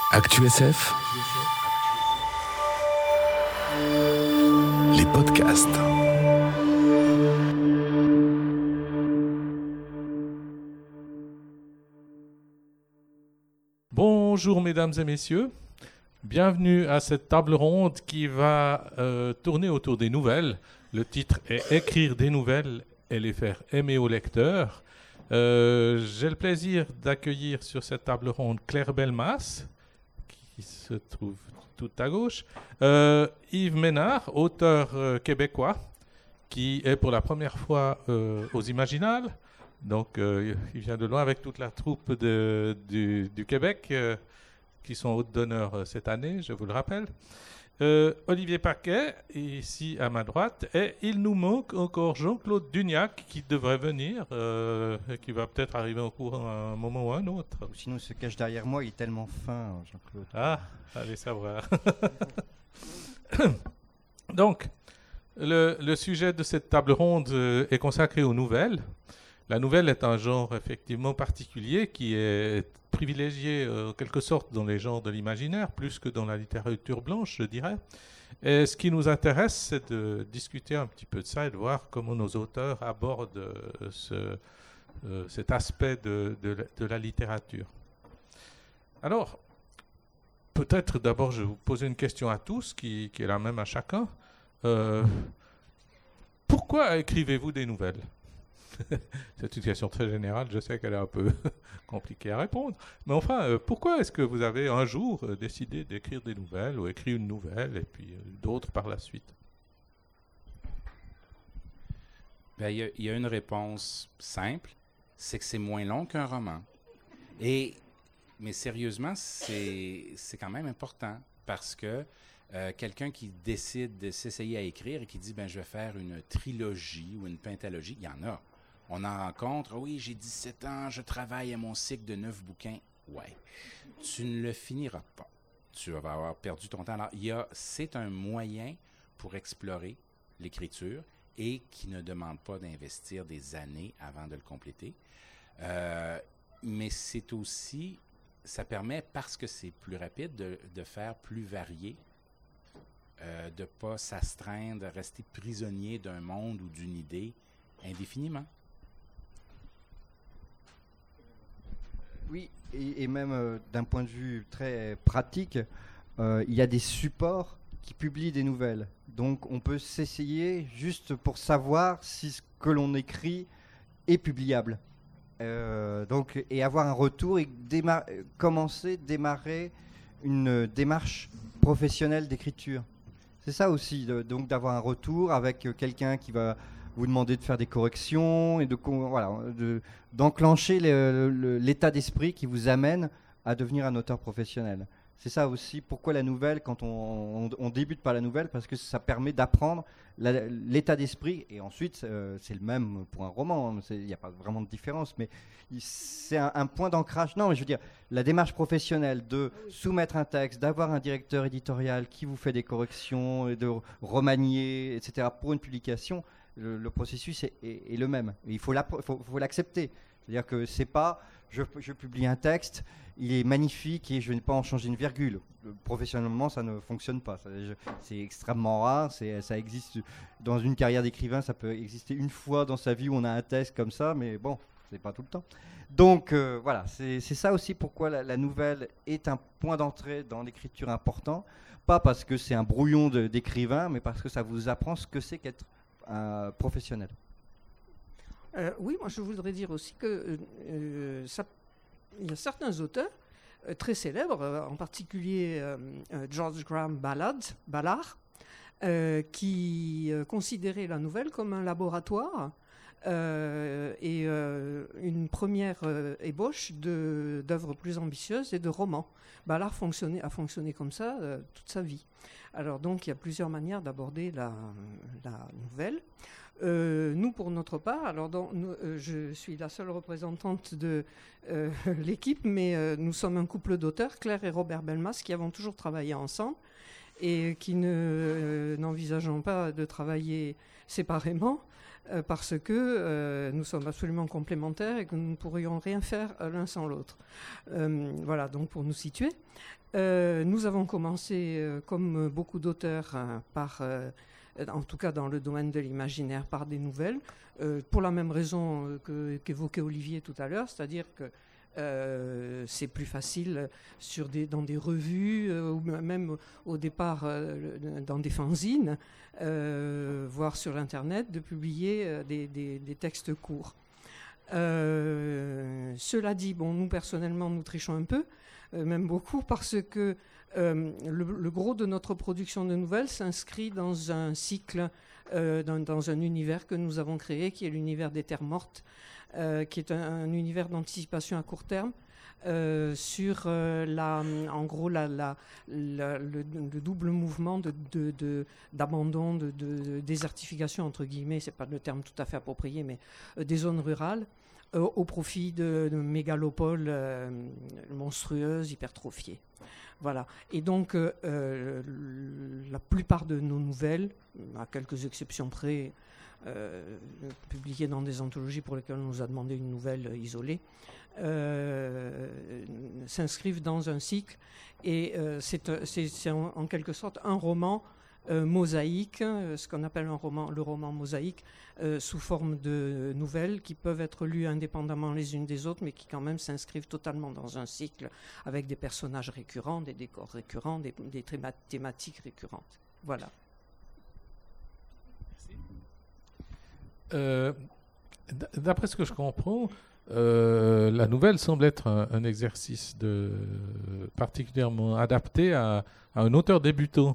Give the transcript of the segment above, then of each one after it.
ActuSF, les podcasts. Bonjour mesdames et messieurs, bienvenue à cette table ronde qui va tourner autour des nouvelles. Le titre est « Écrire des nouvelles et les faire aimer aux lecteurs ». J'ai le plaisir d'accueillir sur cette table ronde Claire Belmas, qui se trouve tout à gauche, Yves Ménard, auteur québécois, qui est pour la première fois aux Imaginales. Donc, il vient de loin avec toute la troupe du Québec, qui sont hôtes d'honneur cette année, je vous le rappelle. Olivier Paquet, ici à ma droite, et il nous manque encore Jean-Claude Duniac, qui devrait venir, qui va peut-être arriver au cours à un moment ou un autre. Sinon, il se cache derrière moi, il est tellement fin, Jean-Claude. Ah, allez savoir. Donc, le sujet de cette table ronde est consacré aux nouvelles. La nouvelle est un genre effectivement particulier qui est privilégié en quelque sorte dans les genres de l'imaginaire, plus que dans la littérature blanche, je dirais. Et ce qui nous intéresse, c'est de discuter un petit peu de ça et de voir comment nos auteurs abordent cet aspect de la littérature. Alors, peut-être d'abord je vais vous poser une question à tous, qui est la même à chacun. Pourquoi écrivez-vous des nouvelles ? C'est une question très générale, je sais qu'elle est un peu compliquée à répondre. Mais enfin, pourquoi est-ce que vous avez un jour décidé d'écrire des nouvelles ou écrit une nouvelle et puis d'autres par la suite? Ben, il y a une réponse simple, c'est que c'est moins long qu'un roman. Mais sérieusement, c'est quand même important parce que quelqu'un qui décide de s'essayer à écrire et qui dit ben, « je vais faire une trilogie ou une pentalogie », il y en a. On en rencontre, oui, j'ai 17 ans, je travaille à mon cycle de 9 bouquins. Ouais, tu ne le finiras pas. Tu vas avoir perdu ton temps. Alors, c'est un moyen pour explorer l'écriture et qui ne demande pas d'investir des années avant de le compléter. Mais c'est aussi, ça permet, parce que c'est plus rapide, de faire plus varié, de ne pas s'astreindre, de rester prisonnier d'un monde ou d'une idée indéfiniment. Oui, et même d'un point de vue très pratique, il y a des supports qui publient des nouvelles. Donc on peut s'essayer juste pour savoir si ce que l'on écrit est publiable. Et avoir un retour et démarrer une démarche professionnelle d'écriture. C'est ça aussi, donc d'avoir un retour avec quelqu'un qui va vous demander de faire des corrections et d'enclencher l'état d'esprit qui vous amène à devenir un auteur professionnel. C'est ça aussi, pourquoi la nouvelle, quand on débute par la nouvelle, parce que ça permet d'apprendre l'état d'esprit, et ensuite c'est le même pour un roman, il n'y a pas vraiment de différence, mais c'est un point d'ancrage. Non, mais je veux dire, la démarche professionnelle de soumettre un texte, d'avoir un directeur éditorial qui vous fait des corrections, et de remanier, etc. pour une publication, le processus est le même. Et il faut l'accepter. C'est-à-dire que c'est pas je publie un texte, il est magnifique et je n'ai pas en changer une virgule. Professionnellement, ça ne fonctionne pas. C'est extrêmement rare. Ça existe dans une carrière d'écrivain, ça peut exister une fois dans sa vie où on a un texte comme ça, mais bon, c'est pas tout le temps. Donc voilà, c'est ça aussi pourquoi la nouvelle est un point d'entrée dans l'écriture important. Pas parce que c'est un brouillon d'écrivain, mais parce que ça vous apprend ce que c'est qu'être professionnel. Oui, moi je voudrais dire aussi que il y a certains auteurs très célèbres, en particulier George Graham Ballard, qui considérait la nouvelle comme un laboratoire et une première ébauche d'œuvres plus ambitieuses et de romans. Ballard a fonctionné comme ça toute sa vie. Alors donc il y a plusieurs manières d'aborder la nouvelle. Nous, pour notre part, je suis la seule représentante de l'équipe, mais nous sommes un couple d'auteurs, Claire et Robert Belmas, qui avons toujours travaillé ensemble et qui n'envisageons pas de travailler séparément. parce que nous sommes absolument complémentaires et que nous ne pourrions rien faire l'un sans l'autre. Voilà, donc pour nous situer. Nous avons commencé, comme beaucoup d'auteurs, en tout cas dans le domaine de l'imaginaire, par des nouvelles, pour la même raison qu'évoquait Olivier tout à l'heure, c'est-à-dire que c'est plus facile dans des revues ou même au départ dans des fanzines, voire sur Internet, de publier des textes courts. Cela dit, nous personnellement, nous trichons un peu, même beaucoup, parce que le gros de notre production de nouvelles s'inscrit dans un cycle, dans un univers que nous avons créé, qui est l'univers des Terres mortes, qui est un univers d'anticipation à court terme sur en gros le double mouvement d'abandon, de désertification entre guillemets, c'est pas le terme tout à fait approprié, mais des zones rurales au profit de mégalopoles monstrueuses, hypertrophiées. Voilà. Et donc la plupart de nos nouvelles, à quelques exceptions près, publiées dans des anthologies pour lesquelles on nous a demandé une nouvelle isolée, s'inscrivent dans un cycle, et c'est en quelque sorte un roman mosaïque, ce qu'on appelle le roman mosaïque, sous forme de nouvelles qui peuvent être lues indépendamment les unes des autres, mais qui quand même s'inscrivent totalement dans un cycle, avec des personnages récurrents, des décors récurrents, des thématiques récurrentes. Voilà. D'après ce que je comprends, la nouvelle semble être un exercice particulièrement adapté à un auteur débutant.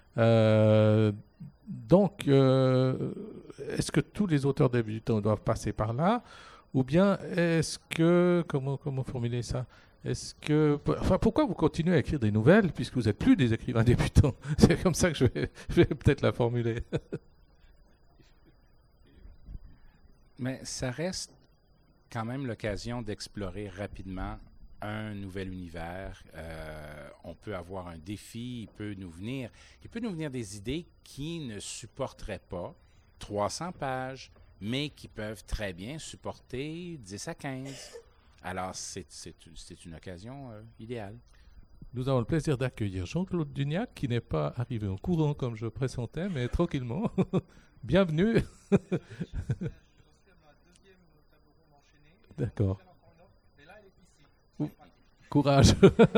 Donc, est-ce que tous les auteurs débutants doivent passer par là, ou bien est-ce que, comment formuler ça, pourquoi vous continuez à écrire des nouvelles puisque vous n'êtes plus des écrivains débutants? C'est comme ça que je vais peut-être la formuler. Mais ça reste quand même l'occasion d'explorer rapidement un nouvel univers. On peut avoir un défi, il peut nous venir des idées qui ne supporteraient pas 300 pages, mais qui peuvent très bien supporter 10 à 15. Alors, c'est une occasion idéale. Nous avons le plaisir d'accueillir Jean-Claude Duniac, qui n'est pas arrivé en courant comme je pressentais, mais tranquillement. Bienvenue. D'accord. Courage.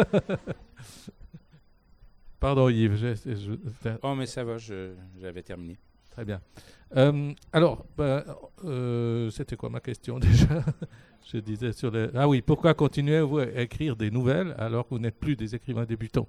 Pardon Yves. Oh, mais ça va, j'avais terminé. Très bien. Alors, c'était quoi ma question déjà? Je disais sur les... Ah oui, pourquoi continuez-vous à écrire des nouvelles alors que vous n'êtes plus des écrivains débutants?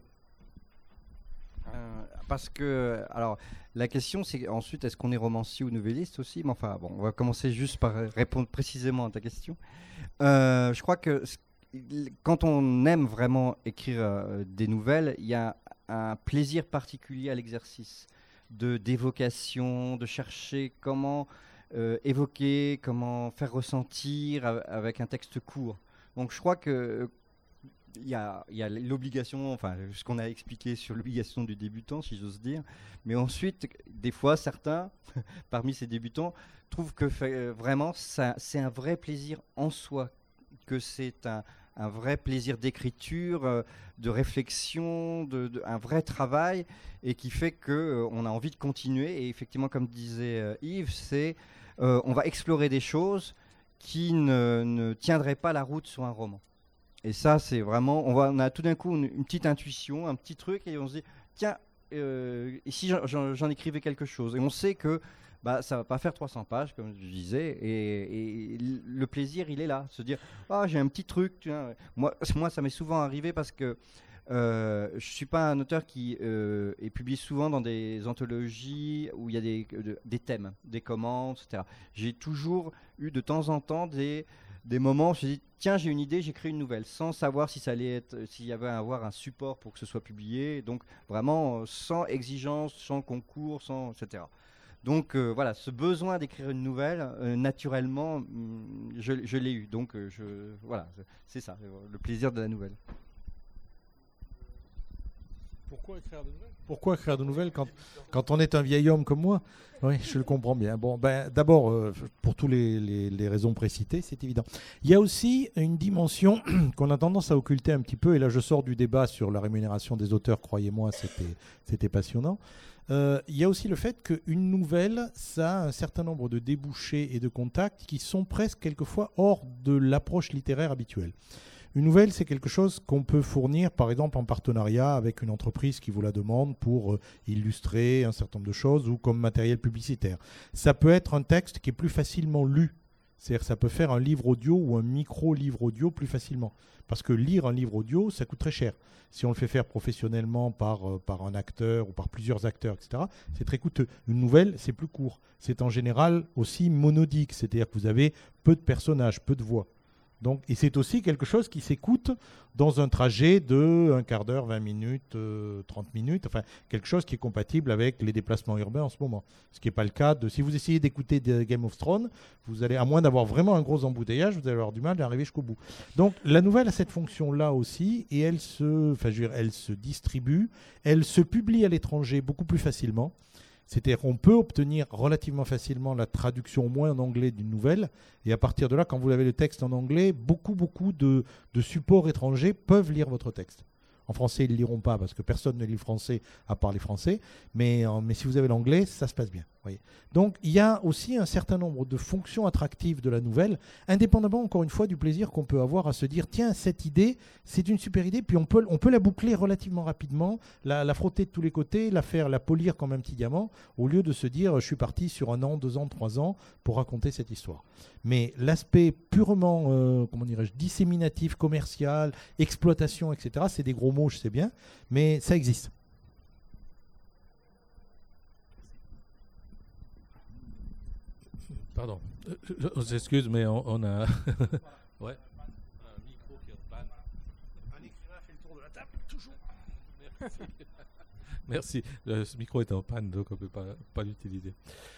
Parce que, alors, la question c'est ensuite, est-ce qu'on est romancier ou novelliste aussi? Mais enfin, bon, on va commencer juste par répondre précisément à ta question. Je crois que quand on aime vraiment écrire des nouvelles, il y a un plaisir particulier à l'exercice d'évocation, de chercher comment évoquer, comment faire ressentir avec un texte court. Donc je crois que il y a l'obligation, enfin ce qu'on a expliqué sur l'obligation du débutant, si j'ose dire, mais ensuite, des fois, certains, parmi ces débutants, trouvent que vraiment, c'est un vrai plaisir en soi, que c'est un vrai plaisir d'écriture, de réflexion, un vrai travail, et qui fait qu'on a envie de continuer. Et effectivement, comme disait Yves, on va explorer des choses qui ne tiendraient pas la route sur un roman. Et ça, c'est vraiment, on a tout d'un coup une petite intuition, un petit truc, et on se dit, tiens, et si j'en écrivais quelque chose? Et on sait que ça va pas faire 300 pages, comme je disais, et le plaisir, il est là, se dire, j'ai un petit truc. Tiens. Moi, ça m'est souvent arrivé parce que je suis pas un auteur qui est publié souvent dans des anthologies où il y a des thèmes, des commandes, etc. J'ai toujours eu de temps en temps des moments où je me dis, tiens, j'ai une idée, j'écris une nouvelle, sans savoir s'il y avait à avoir un support pour que ce soit publié, donc vraiment sans exigence, sans concours, etc. Donc voilà, ce besoin d'écrire une nouvelle, naturellement, je l'ai eu. Donc voilà, c'est ça, le plaisir de la nouvelle. Pourquoi écrire de nouvelles quand on est un vieil homme comme moi? Oui, je le comprends bien. Bon, d'abord, pour toutes les raisons précitées, c'est évident. Il y a aussi une dimension qu'on a tendance à occulter un petit peu, et là je sors du débat sur la rémunération des auteurs, croyez-moi, c'était passionnant. Il y a aussi le fait qu'une nouvelle, ça a un certain nombre de débouchés et de contacts qui sont presque quelquefois hors de l'approche littéraire habituelle. Une nouvelle, c'est quelque chose qu'on peut fournir, par exemple, en partenariat avec une entreprise qui vous la demande pour illustrer un certain nombre de choses ou comme matériel publicitaire. Ça peut être un texte qui est plus facilement lu. C'est-à-dire que ça peut faire un livre audio ou un micro-livre audio plus facilement. Parce que lire un livre audio, ça coûte très cher. Si on le fait faire professionnellement par un acteur ou par plusieurs acteurs, etc., c'est très coûteux. Une nouvelle, c'est plus court. C'est en général aussi monodique, c'est-à-dire que vous avez peu de personnages, peu de voix. Donc, et c'est aussi quelque chose qui s'écoute dans un trajet de un quart d'heure, 20 minutes, 30 minutes, enfin quelque chose qui est compatible avec les déplacements urbains en ce moment. Ce qui n'est pas le cas de... Si vous essayez d'écouter Game of Thrones, vous allez, à moins d'avoir vraiment un gros embouteillage, vous allez avoir du mal d'arriver jusqu'au bout. Donc la nouvelle a cette fonction-là aussi, et elle se distribue, elle se publie à l'étranger beaucoup plus facilement. C'est-à-dire qu'on peut obtenir relativement facilement la traduction au moins en anglais d'une nouvelle. Et à partir de là, quand vous avez le texte en anglais, beaucoup de supports étrangers peuvent lire votre texte. En français, ils ne le liront pas parce que personne ne lit le français à part les Français. Mais si vous avez l'anglais, ça se passe bien. Voyez. Donc, il y a aussi un certain nombre de fonctions attractives de la nouvelle, indépendamment, encore une fois, du plaisir qu'on peut avoir à se dire, tiens, cette idée, c'est une super idée, puis on peut la boucler relativement rapidement, la frotter de tous les côtés, la polir comme un petit diamant, au lieu de se dire, je suis parti sur 1 an, 2 ans, 3 ans pour raconter cette histoire. Mais l'aspect purement, disséminatif, commercial, exploitation, etc., c'est des gros mots, je sais bien, mais ça existe. Pardon, on s'excuse, mais on a... ouais. Un micro qui est en panne. Un écrivain fait le tour de la table, toujours. Merci. Ce micro est en panne, donc on ne peut pas l'utiliser.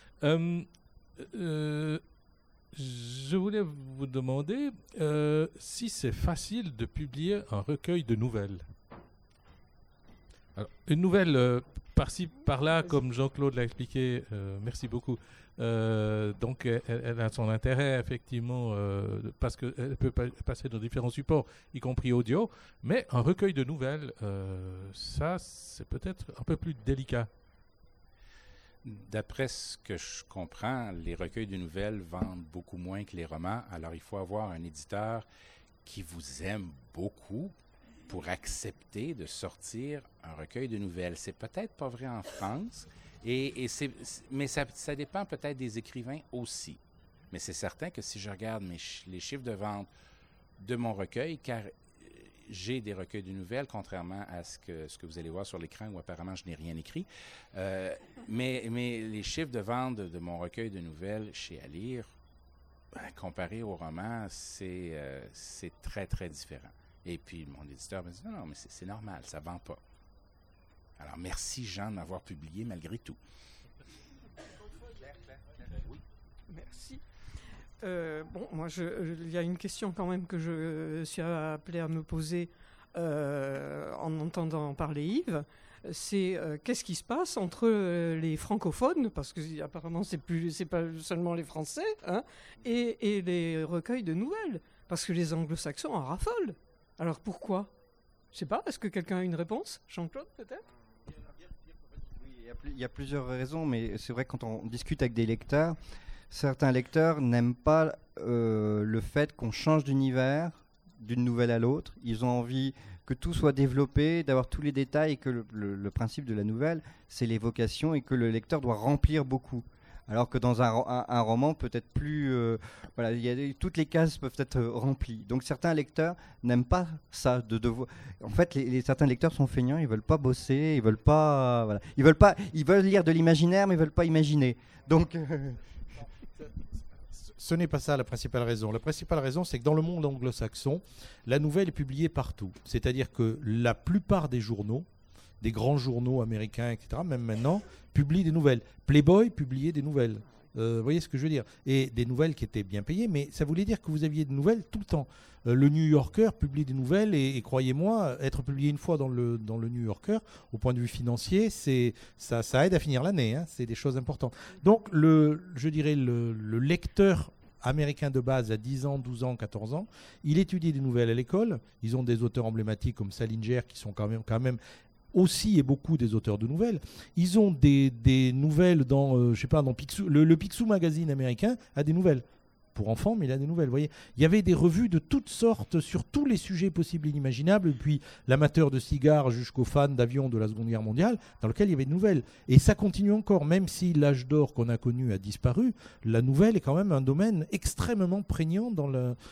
Je voulais vous demander si c'est facile de publier un recueil de nouvelles. Alors, une nouvelle par-ci, par-là, comme Jean-Claude l'a expliqué, merci beaucoup. Donc, elle a son intérêt, effectivement, parce qu'elle peut passer dans différents supports, y compris audio. Mais un recueil de nouvelles, ça, c'est peut-être un peu plus délicat. D'après ce que je comprends, les recueils de nouvelles vendent beaucoup moins que les romans. Alors, il faut avoir un éditeur qui vous aime beaucoup pour accepter de sortir un recueil de nouvelles. C'est peut-être pas vrai en France, mais ça dépend peut-être des écrivains aussi. Mais c'est certain que si je regarde les chiffres de vente de mon recueil, car j'ai des recueils de nouvelles, contrairement à ce que vous allez voir sur l'écran où apparemment je n'ai rien écrit. Mais les chiffres de vente de mon recueil de nouvelles chez Alire, comparé au roman, c'est très, très différent. Et puis mon éditeur me dit non, mais c'est normal, ça ne vend pas. Alors merci Jean de m'avoir publié malgré tout. Oui. Merci. Moi, il y a une question quand même que je suis appelé à me poser en entendant parler Yves. C'est qu'est-ce qui se passe entre les francophones, parce que apparemment c'est pas seulement les Français, hein, et les recueils de nouvelles, parce que les Anglo-Saxons en raffolent. Alors pourquoi? Je sais pas. Est-ce que quelqu'un a une réponse? Jean-Claude, peut-être? Oui, il y a plusieurs raisons, mais c'est vrai que quand on discute avec des lecteurs, certains lecteurs n'aiment pas le fait qu'on change d'univers d'une nouvelle à l'autre. Ils ont envie que tout soit développé, d'avoir tous les détails, et que le principe de la nouvelle, c'est l'évocation, et que le lecteur doit remplir beaucoup. Alors que dans un roman, peut-être plus... toutes les cases peuvent être remplies. Donc certains lecteurs n'aiment pas ça. En fait, certains lecteurs sont feignants, ils ne veulent pas bosser, ils veulent lire de l'imaginaire, mais ils ne veulent pas imaginer. Donc... Ce n'est pas ça la principale raison. La principale raison, c'est que dans le monde anglo-saxon, la nouvelle est publiée partout. C'est-à-dire que la plupart des journaux, des grands journaux américains, etc., même maintenant, publient des nouvelles. Playboy publiait des nouvelles. Vous voyez ce que je veux dire? Et des nouvelles qui étaient bien payées, mais ça voulait dire que vous aviez des nouvelles tout le temps. Le New Yorker publie des nouvelles et croyez-moi, être publié une fois dans le New Yorker, au point de vue financier, ça aide à finir l'année. Hein, c'est des choses importantes. Donc, je dirais le lecteur américain de base à 10 ans, 12 ans, 14 ans, il étudie des nouvelles à l'école. Ils ont des auteurs emblématiques comme Salinger qui sont quand même aussi et beaucoup des auteurs de nouvelles. Ils ont des nouvelles dans, je sais pas, dans Picsou. Le Picsou Magazine américain a des nouvelles. Pour enfants, mais il a des nouvelles. Vous voyez, il y avait des revues de toutes sortes sur tous les sujets possibles et inimaginables, depuis l'amateur de cigares jusqu'aux fans d'avions de la Seconde Guerre mondiale, dans lequel il y avait des nouvelles. Et ça continue encore, même si l'âge d'or qu'on a connu a disparu, la nouvelle est quand même un domaine extrêmement prégnant dans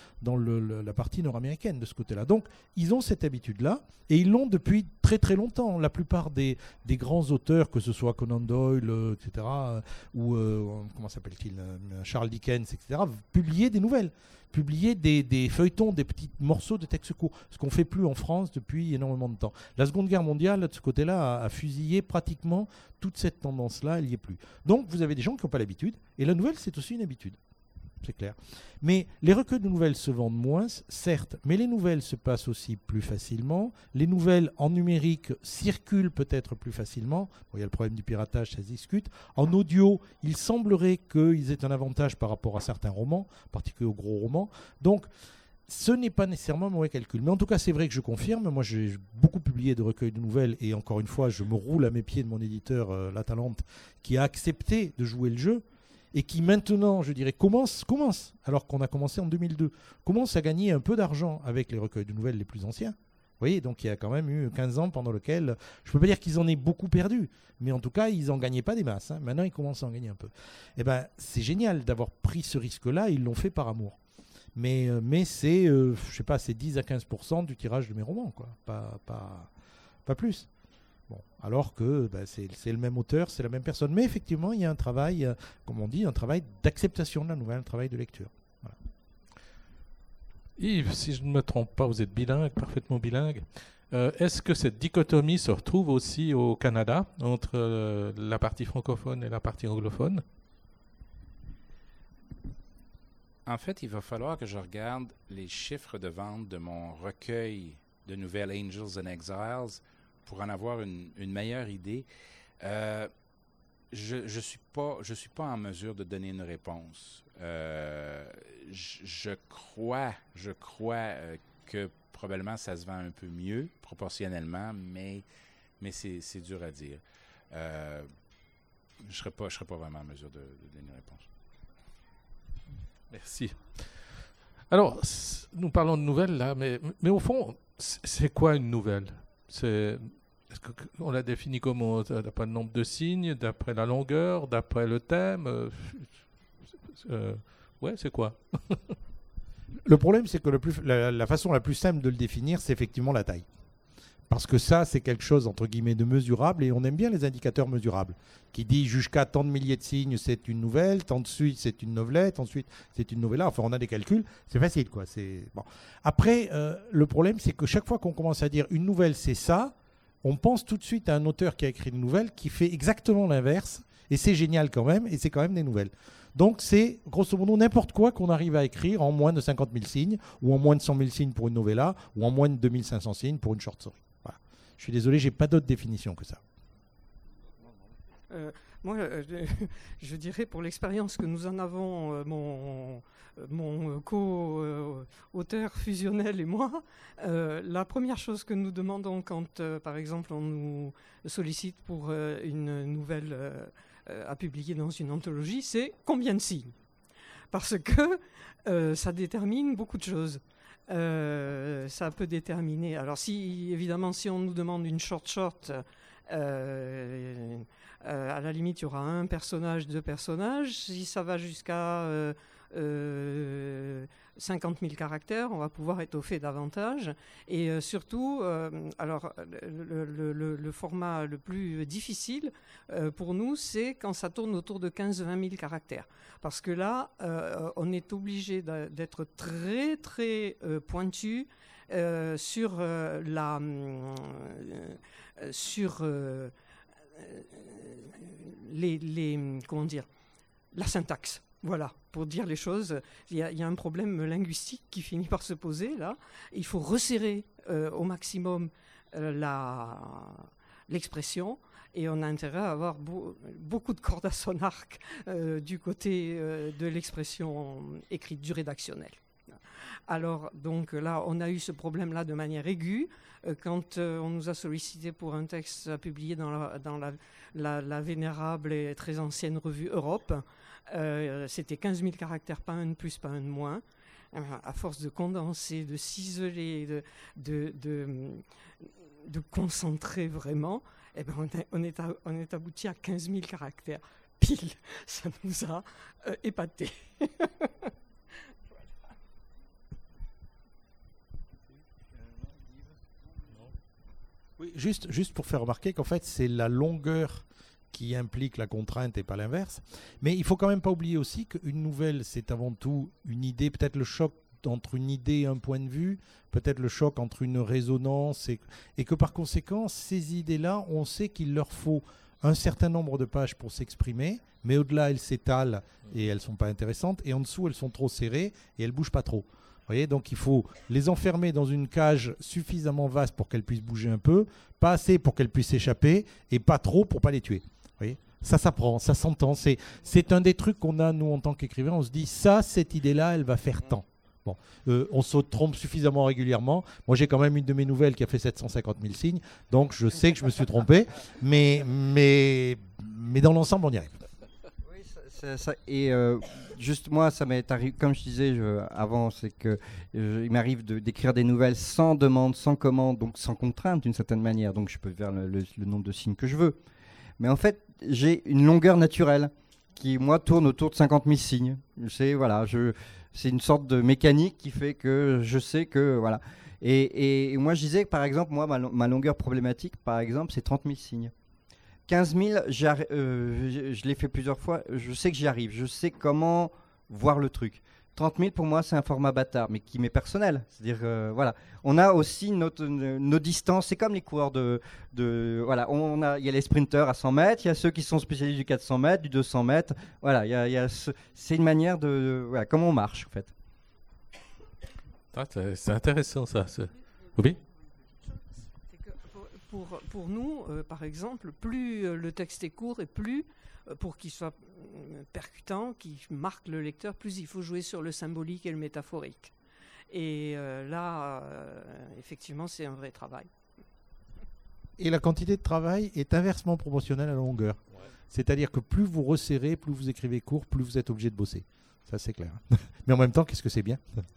la partie nord-américaine de ce côté-là. Donc, ils ont cette habitude-là, et ils l'ont depuis très très longtemps. La plupart des grands auteurs, que ce soit Conan Doyle, etc., ou comment s'appelle-t-il, Charles Dickens, etc., publier des nouvelles, publier des feuilletons, des petits morceaux de textes courts, ce qu'on ne fait plus en France depuis énormément de temps. La Seconde Guerre mondiale, de ce côté-là, a fusillé pratiquement toute cette tendance-là, elle n'y est plus. Donc vous avez des gens qui n'ont pas l'habitude, et la nouvelle, c'est aussi une habitude. C'est clair. Mais les recueils de nouvelles se vendent moins, certes, mais les nouvelles se passent aussi plus facilement. Les nouvelles en numérique circulent peut-être plus facilement. Bon, il y a le problème du piratage, ça se discute. En audio, il semblerait qu'ils aient un avantage par rapport à certains romans, en particulier aux gros romans. Donc, ce n'est pas nécessairement un mauvais calcul. Mais en tout cas, c'est vrai que je confirme. Moi, j'ai beaucoup publié de recueils de nouvelles. Et encore une fois, je me roule à mes pieds de mon éditeur, La Talente, qui a accepté de jouer le jeu. Et qui maintenant, je dirais, commence, alors qu'on a commencé en 2002, commence à gagner un peu d'argent avec les recueils de nouvelles les plus anciens. Vous voyez, donc il y a quand même eu 15 ans pendant lesquels, je ne peux pas dire qu'ils en aient beaucoup perdu, mais en tout cas, ils n'en gagnaient pas des masses. Hein. Maintenant, ils commencent à en gagner un peu. Eh ben, c'est génial d'avoir pris ce risque-là, ils l'ont fait par amour. Mais c'est, je sais pas, c'est 10 à 15% du tirage de mes romans, quoi. Pas plus. Bon, alors que c'est le même auteur, c'est la même personne. Mais effectivement, il y a un travail, comme on dit, un travail d'acceptation de la nouvelle, un travail de lecture. Voilà. Yves, si je ne me trompe pas, vous êtes bilingue, parfaitement bilingue. Est-ce que cette dichotomie se retrouve aussi au Canada, entre la partie francophone et la partie anglophone? En fait, il va falloir que je regarde les chiffres de vente de mon recueil de nouvelles Angels and Exiles pour en avoir une meilleure idée. Je suis pas en mesure de donner une réponse. Je crois que probablement ça se vend un peu mieux proportionnellement, mais c'est dur à dire. Je serais pas vraiment en mesure de donner une réponse. Merci. Alors, nous parlons de nouvelles là, mais au fond, c'est quoi une nouvelle? Est-ce qu'on la définit comment? D'après le nombre de signes, d'après la longueur, d'après le thème? Ouais, c'est quoi? Le problème, c'est que la façon la plus simple de le définir, c'est effectivement la taille. Parce que ça, c'est quelque chose, entre guillemets, de mesurable, et on aime bien les indicateurs mesurables, qui dit jusqu'à tant de milliers de signes, c'est une nouvelle, tant de suite, c'est une novelette, ensuite, c'est une novella. Enfin, on a des calculs, c'est facile, quoi. Bon. Après, le problème, c'est que chaque fois qu'on commence à dire une nouvelle, c'est ça, on pense tout de suite à un auteur qui a écrit une nouvelle qui fait exactement l'inverse, et c'est génial quand même, et c'est quand même des nouvelles. Donc c'est grosso modo n'importe quoi qu'on arrive à écrire en moins de 50 000 signes, ou en moins de 100 000 signes pour une novella, ou en moins de 2500 signes pour une short story. Voilà. Je suis désolé, j'ai pas d'autre définition que ça. Moi, je dirais pour l'expérience que nous en avons, mon co-auteur fusionnel et moi, la première chose que nous demandons quand, par exemple, on nous sollicite pour une nouvelle à publier dans une anthologie, c'est combien de signes? Parce que ça détermine beaucoup de choses. Ça peut déterminer... Alors, évidemment, si on nous demande une short, à la limite, il y aura un personnage, deux personnages. Si ça va jusqu'à 50 000 caractères, on va pouvoir étoffer davantage. Et surtout, alors, le format le plus difficile pour nous, c'est quand ça tourne autour de 15-20 000 caractères. Parce que là, on est obligé d'être très, très pointu sur comment dire, la syntaxe. Voilà, pour dire les choses, il y a un problème linguistique qui finit par se poser là. Il faut resserrer au maximum l'expression, et on a intérêt à avoir beaucoup de cordes à son arc du côté de l'expression écrite, du rédactionnel. Alors, donc là, on a eu ce problème-là de manière aiguë quand on nous a sollicité pour un texte à publier dans la vénérable et très ancienne revue Europe. C'était 15 000 caractères, pas un de plus, pas un de moins. À force de condenser, de ciseler, de concentrer vraiment, eh ben on est abouti à 15 000 caractères. Pile, ça nous a épatés. Oui, juste pour faire remarquer qu'en fait, c'est la longueur qui implique la contrainte et pas l'inverse. Mais il faut quand même pas oublier aussi qu'une nouvelle, c'est avant tout une idée, peut-être le choc entre une idée et un point de vue, peut-être le choc entre une résonance, et que par conséquent, ces idées-là, on sait qu'il leur faut un certain nombre de pages pour s'exprimer, mais au-delà, elles s'étalent et elles ne sont pas intéressantes, et en dessous, elles sont trop serrées et elles ne bougent pas trop. Vous voyez, donc il faut les enfermer dans une cage suffisamment vaste pour qu'elles puissent bouger un peu, pas assez pour qu'elles puissent échapper, et pas trop pour ne pas les tuer. Vous voyez, ça s'apprend, ça s'entend. C'est un des trucs qu'on a, nous, en tant qu'écrivains. On se dit, cette idée-là, elle va faire tant. Bon, on se trompe suffisamment régulièrement. Moi, j'ai quand même une de mes nouvelles qui a fait 750 000 signes, donc je sais que je me suis trompé, mais dans l'ensemble, on y arrive. Oui, et juste moi, ça m'est arrivé, comme je disais avant, c'est que il m'arrive d'écrire des nouvelles sans demande, sans commande, donc sans contrainte d'une certaine manière, donc je peux faire le nombre de signes que je veux. Mais en fait, j'ai une longueur naturelle qui, moi, tourne autour de 50 000 signes. C'est une sorte de mécanique qui fait que je sais que, voilà. Et moi, je disais que, par exemple, moi, ma longueur problématique, par exemple, c'est 30 000 signes. 15 000, je l'ai fait plusieurs fois, je sais que j'y arrive, je sais comment voir le truc. 30 000, pour moi, c'est un format bâtard, mais qui m'est personnel. C'est-à-dire, voilà. On a aussi nos distances, c'est comme les coureurs voilà, il y a les sprinteurs à 100 mètres, il y a ceux qui sont spécialistes du 400 mètres, du 200 mètres. Voilà, c'est une manière voilà, comment on marche, en fait. Ah, c'est intéressant, ça. Oui. Pour nous, par exemple, plus le texte est court et plus, pour qu'il soit percutant, qu'il marque le lecteur, plus il faut jouer sur le symbolique et le métaphorique. Et là, effectivement, c'est un vrai travail. Et la quantité de travail est inversement proportionnelle à la longueur. Ouais. C'est-à-dire que plus vous resserrez, plus vous écrivez court, plus vous êtes obligé de bosser. Ça, c'est clair. Mais en même temps, qu'est-ce que c'est bien ?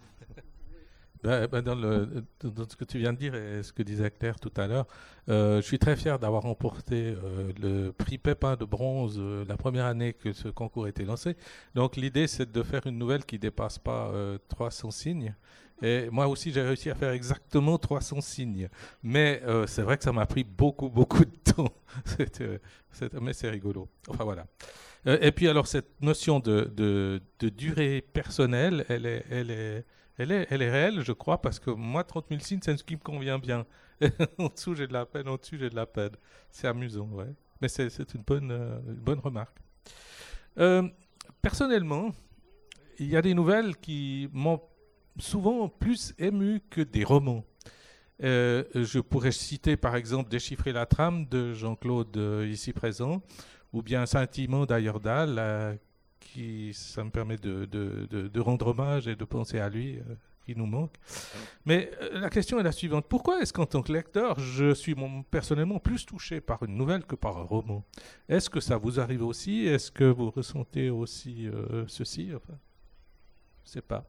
Dans ce que tu viens de dire et ce que disait Claire tout à l'heure, je suis très fier d'avoir remporté le prix Pépin de bronze la première année que ce concours a été lancé. Donc l'idée, c'est de faire une nouvelle qui ne dépasse pas 300 signes. Et moi aussi, j'ai réussi à faire exactement 300 signes. Mais c'est vrai que ça m'a pris beaucoup de temps. Mais c'est rigolo. Enfin voilà. Et puis alors, cette notion de durée personnelle, elle est réelle, je crois, parce que moi, 30 000 signes, c'est ce qui me convient bien. En dessous, j'ai de la peine, au-dessus, j'ai de la peine. C'est amusant, ouais. Mais c'est une bonne remarque. Personnellement, il y a des nouvelles qui m'ont souvent plus ému que des romans. Je pourrais citer, par exemple, Déchiffrer la trame de Jean-Claude, ici présent, ou bien Sentiment d'Ayordal, ça me permet de rendre hommage et de penser à lui, qui nous manque. Mais la question est la suivante. Pourquoi est-ce qu'en tant que lecteur, je suis personnellement plus touché par une nouvelle que par un roman ? Est-ce que ça vous arrive aussi ? Est-ce que vous ressentez aussi ceci ? Enfin, je ne sais pas.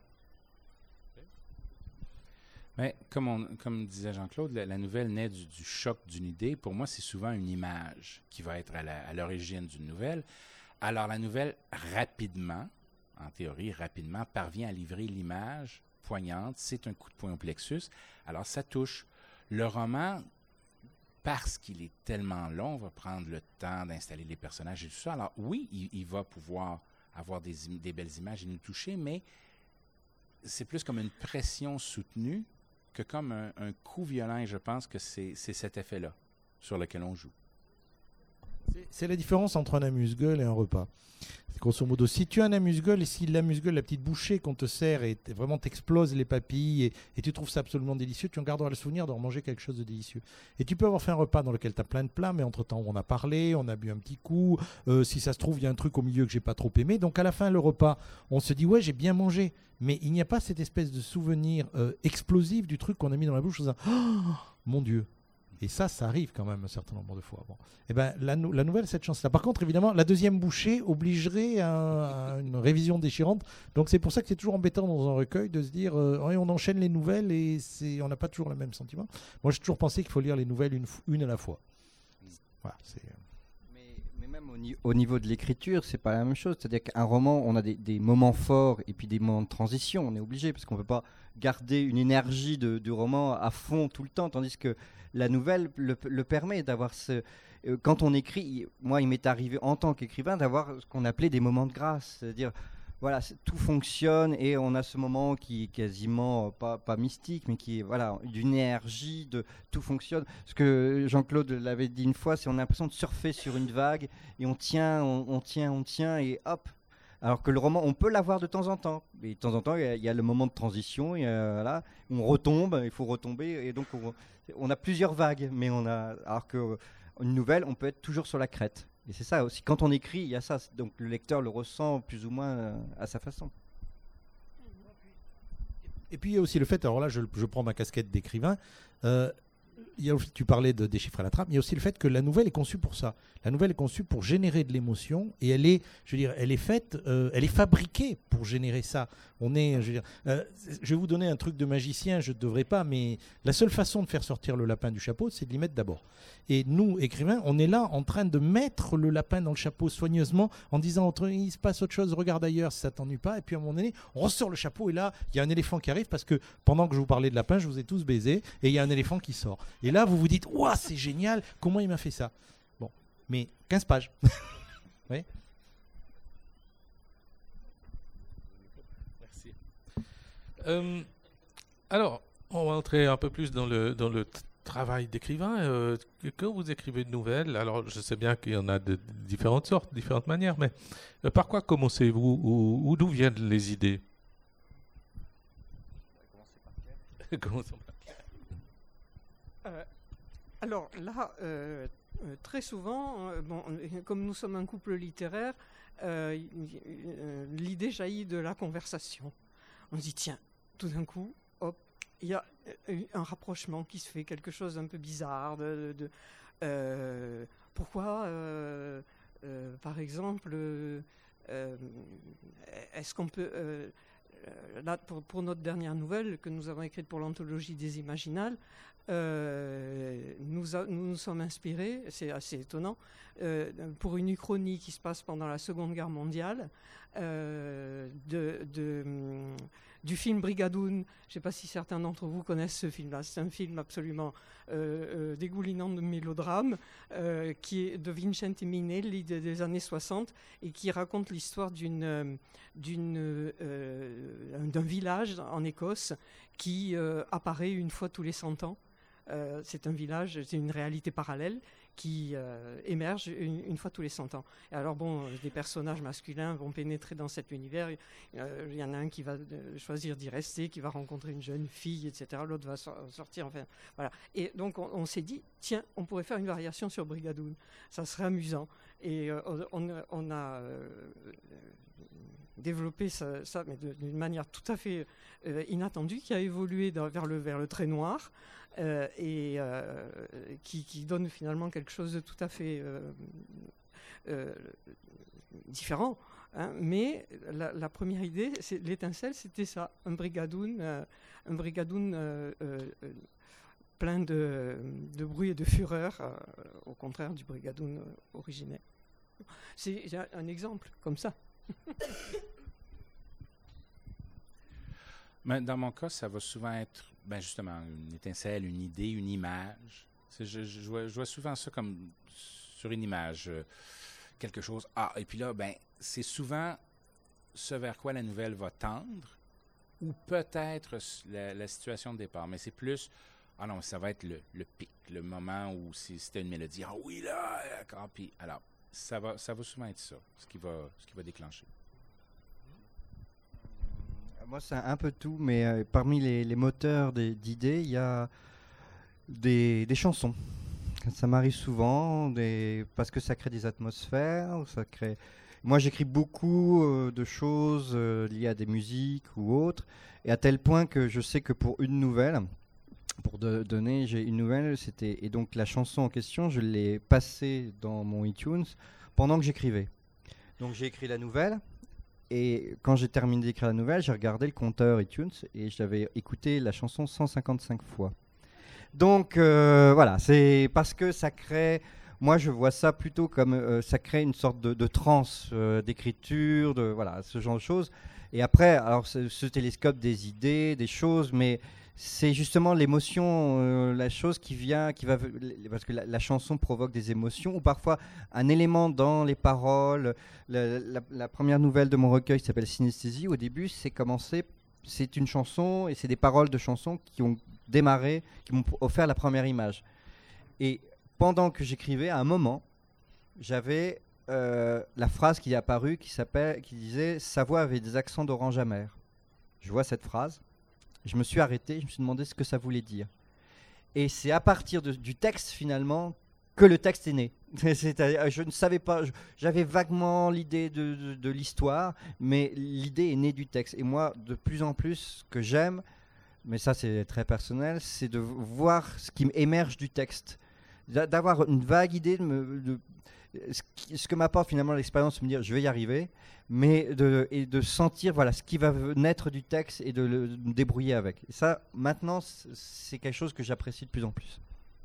Mais comme disait Jean-Claude, la nouvelle naît du choc d'une idée. Pour moi, c'est souvent une image qui va être à l'origine d'une nouvelle. Alors, la nouvelle, rapidement, en théorie, parvient à livrer l'image poignante. C'est un coup de poing au plexus. Alors, ça touche. Le roman, parce qu'il est tellement long, on va prendre le temps d'installer les personnages et tout ça. Alors, oui, il va pouvoir avoir des belles images et nous toucher, mais c'est plus comme une pression soutenue que comme un coup violent. Et je pense que c'est cet effet-là sur lequel on joue. C'est la différence entre un amuse-gueule et un repas. Grosso modo, si tu as un amuse-gueule et si l'amuse-gueule, la petite bouchée qu'on te sert et vraiment t'explose les papilles et tu trouves ça absolument délicieux, tu en garderas le souvenir de manger quelque chose de délicieux. Et tu peux avoir fait un repas dans lequel tu as plein de plats, mais entre-temps on a parlé, on a bu un petit coup, si ça se trouve il y a un truc au milieu que j'ai pas trop aimé, donc à la fin le repas, on se dit ouais j'ai bien mangé, mais il n'y a pas cette espèce de souvenir explosif du truc qu'on a mis dans la bouche en disant oh, mon Dieu. Et ça arrive quand même un certain nombre de fois. Bon. Eh ben, la nouvelle a cette chance-là. Par contre, évidemment, la deuxième bouchée obligerait à une révision déchirante. Donc c'est pour ça que c'est toujours embêtant dans un recueil de se dire ouais, on enchaîne les nouvelles et on n'a pas toujours le même sentiment. Moi, j'ai toujours pensé qu'il faut lire les nouvelles une à la fois. Voilà, mais même au niveau de l'écriture, c'est pas la même chose. C'est-à-dire qu'un roman, on a des moments forts et puis des moments de transition. On est obligé parce qu'on ne peut pas garder une énergie du roman à fond tout le temps, tandis que la nouvelle le permet d'avoir ce... Quand on écrit, moi il m'est arrivé en tant qu'écrivain d'avoir ce qu'on appelait des moments de grâce, c'est-à-dire voilà, tout fonctionne et on a ce moment qui est quasiment pas mystique, mais qui est voilà, d'une énergie, de tout fonctionne. Ce que Jean-Claude l'avait dit une fois, c'est on a l'impression de surfer sur une vague et on tient et hop. Alors que le roman, on peut l'avoir de temps en temps. Mais de temps en temps, il y a le moment de transition, voilà, on retombe, il faut retomber et donc on a plusieurs vagues, mais alors que une nouvelle, on peut être toujours sur la crête. Et c'est ça aussi. Quand on écrit, il y a ça. Donc le lecteur le ressent plus ou moins à sa façon. Et puis il y a aussi le fait, alors là je prends ma casquette d'écrivain, tu parlais de déchiffrer la trame, il y a aussi le fait que la nouvelle est conçue pour ça. La nouvelle est conçue pour générer de l'émotion et elle est faite, elle est fabriquée pour générer ça. Je vais vous donner un truc de magicien, je ne devrais pas, mais la seule façon de faire sortir le lapin du chapeau, c'est de l'y mettre d'abord. Et nous, écrivains, on est là en train de mettre le lapin dans le chapeau soigneusement en disant il se passe autre chose, regarde ailleurs si ça t'ennuie pas. Et puis à un moment donné, on ressort le chapeau et là, il y a un éléphant qui arrive parce que pendant que je vous parlais de lapin, je vous ai tous baisés et il y a un éléphant qui sort. Et là, vous vous dites, ouah, c'est génial, comment il m'a fait ça? Bon, mais 15 pages. Oui. Merci. Alors, on va entrer un peu plus dans le travail d'écrivain. Quand vous écrivez de nouvelles, alors je sais bien qu'il y en a de différentes sortes, différentes manières, mais par quoi commencez-vous ou d'où viennent les idées? Commençons par Claire. Alors là, très souvent, comme nous sommes un couple littéraire, l'idée jaillit de la conversation. On se dit, tiens, tout d'un coup, hop, il y a un rapprochement qui se fait, quelque chose d'un peu bizarre. Pourquoi, par exemple, est-ce qu'on peut... là, pour notre dernière nouvelle que nous avons écrite pour l'anthologie des Imaginales, nous nous sommes inspirés, c'est assez étonnant, pour une uchronie qui se passe pendant la Seconde Guerre mondiale, du film Brigadoon. Je ne sais pas si certains d'entre vous connaissent ce film-là. C'est un film absolument dégoulinant de mélodrame qui est de Vincente Minnelli des années 60 et qui raconte l'histoire d'un village en Écosse qui apparaît une fois tous les 100 ans. C'est un village, c'est une réalité parallèle qui émerge une fois tous les 100 ans. Et alors des personnages masculins vont pénétrer dans cet univers. Il y en a un qui va choisir d'y rester, qui va rencontrer une jeune fille, etc. L'autre va sortir, enfin, voilà. Et donc on s'est dit, tiens, on pourrait faire une variation sur Brigadoon. Ça serait amusant. Et on a développé ça mais d'une manière tout à fait inattendue, qui a évolué vers le trait noir. Qui donne finalement quelque chose de tout à fait différent. Hein. Mais la première idée, l'étincelle, c'était ça, un brigadoon plein de bruit et de fureur, au contraire du brigadoon originel. C'est un exemple comme ça. Mais dans mon cas, ça va souvent être justement une étincelle, une idée, une image. Je vois souvent ça comme sur une image, quelque chose. Et puis là, c'est souvent ce vers quoi la nouvelle va tendre, ou peut-être la situation de départ. Mais c'est plus, Ah non, ça va être le pic, le moment où si c'était une mélodie, ah oui là, d'accord, puis alors ça va souvent être ça, ce qui va déclencher. Moi, c'est un peu tout, mais parmi les moteurs d'idées, il y a des chansons. Ça m'arrive souvent, parce que ça crée des atmosphères, Moi, j'écris beaucoup de choses liées à des musiques ou autres, et à tel point que je sais que pour une nouvelle, j'ai une nouvelle, et donc la chanson en question, je l'ai passée dans mon iTunes pendant que j'écrivais. Donc j'ai écrit la nouvelle, et quand j'ai terminé d'écrire la nouvelle, j'ai regardé le compteur iTunes, et j'avais écouté la chanson 155 fois. Donc voilà, c'est parce que ça crée... Moi, je vois ça plutôt comme ça crée une sorte de transe d'écriture, voilà, ce genre de choses. Et après, alors ce télescope des idées, des choses, mais c'est justement l'émotion, la chose qui va, parce que la chanson provoque des émotions, ou parfois un élément dans les paroles. La première nouvelle de mon recueil qui s'appelle Synesthésie, au début, c'est une chanson, et c'est des paroles de chansons qui ont démarré, qui m'ont offert la première image. Et pendant que j'écrivais, à un moment, j'avais la phrase qui est apparue qui disait « Sa voix avait des accents d'orange amer ». Je vois cette phrase, je me suis arrêté, je me suis demandé ce que ça voulait dire. Et c'est à partir du texte, finalement, que le texte est né. C'est-à-dire, je ne savais pas, j'avais vaguement l'idée de l'histoire, mais l'idée est née du texte. Et moi, de plus en plus, ce que j'aime, mais ça c'est très personnel, c'est de voir ce qui émerge du texte. D'avoir une vague idée de ce que m'apporte finalement l'expérience, de me dire je vais y arriver, mais de sentir voilà ce qui va naître du texte et de me débrouiller avec. Et ça, maintenant, c'est quelque chose que j'apprécie de plus en plus.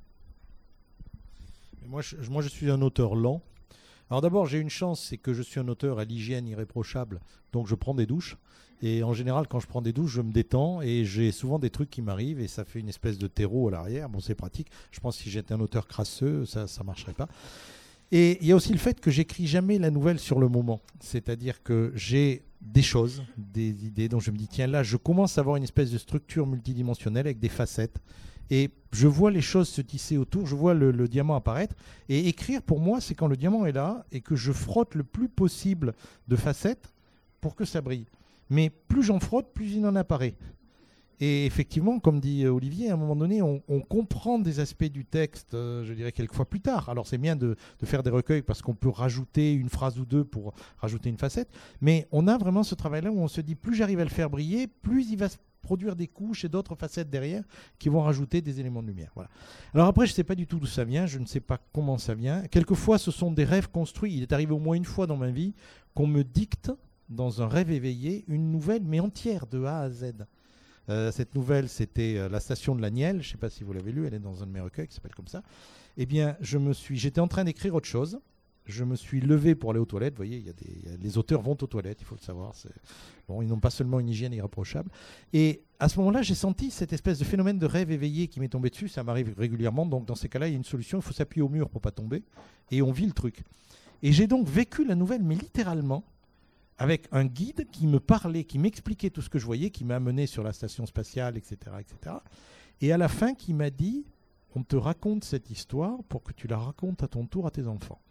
Moi, je suis un auteur lent. Alors d'abord, j'ai une chance, c'est que je suis un auteur à l'hygiène irréprochable, donc je prends des douches. Et en général, quand je prends des douches, je me détends et j'ai souvent des trucs qui m'arrivent et ça fait une espèce de terreau à l'arrière. Bon, c'est pratique. Je pense que si j'étais un auteur crasseux, ça ne marcherait pas. Et il y a aussi le fait que j'écris jamais la nouvelle sur le moment. C'est-à-dire que j'ai des choses, des idées dont je me dis, tiens, là, je commence à avoir une espèce de structure multidimensionnelle avec des facettes. Et je vois les choses se tisser autour, je vois le diamant apparaître. Et écrire, pour moi, c'est quand le diamant est là et que je frotte le plus possible de facettes pour que ça brille. Mais plus j'en frotte, plus il en apparaît. Et effectivement, comme dit Olivier, à un moment donné, on comprend des aspects du texte, je dirais quelquefois plus tard. Alors c'est bien de faire des recueils parce qu'on peut rajouter une phrase ou deux pour rajouter une facette. Mais on a vraiment ce travail-là où on se dit, plus j'arrive à le faire briller, plus il va se produire des couches et d'autres facettes derrière qui vont rajouter des éléments de lumière. Voilà. Alors après, je ne sais pas du tout d'où ça vient, je ne sais pas comment ça vient. Quelquefois, ce sont des rêves construits. Il est arrivé au moins une fois dans ma vie qu'on me dicte, dans un rêve éveillé, une nouvelle, mais entière, de A à Z. Cette nouvelle, c'était La Station de la Nielle. Je ne sais pas si vous l'avez lue, elle est dans un de mes recueils qui s'appelle comme ça. Eh bien, j'étais en train d'écrire autre chose. Je me suis levé pour aller aux toilettes. Vous voyez, les auteurs vont aux toilettes, il faut le savoir. Bon, ils n'ont pas seulement une hygiène irréprochable. Et à ce moment-là, j'ai senti cette espèce de phénomène de rêve éveillé qui m'est tombé dessus. Ça m'arrive régulièrement. Donc, dans ces cas-là, il y a une solution. Il faut s'appuyer au mur pour ne pas tomber. Et on vit le truc. Et j'ai donc vécu la nouvelle, mais littéralement, avec un guide qui me parlait, qui m'expliquait tout ce que je voyais, qui m'a amené sur la station spatiale, etc., etc. Et à la fin, qui m'a dit, on te raconte cette histoire pour que tu la racontes à ton tour à tes enfants.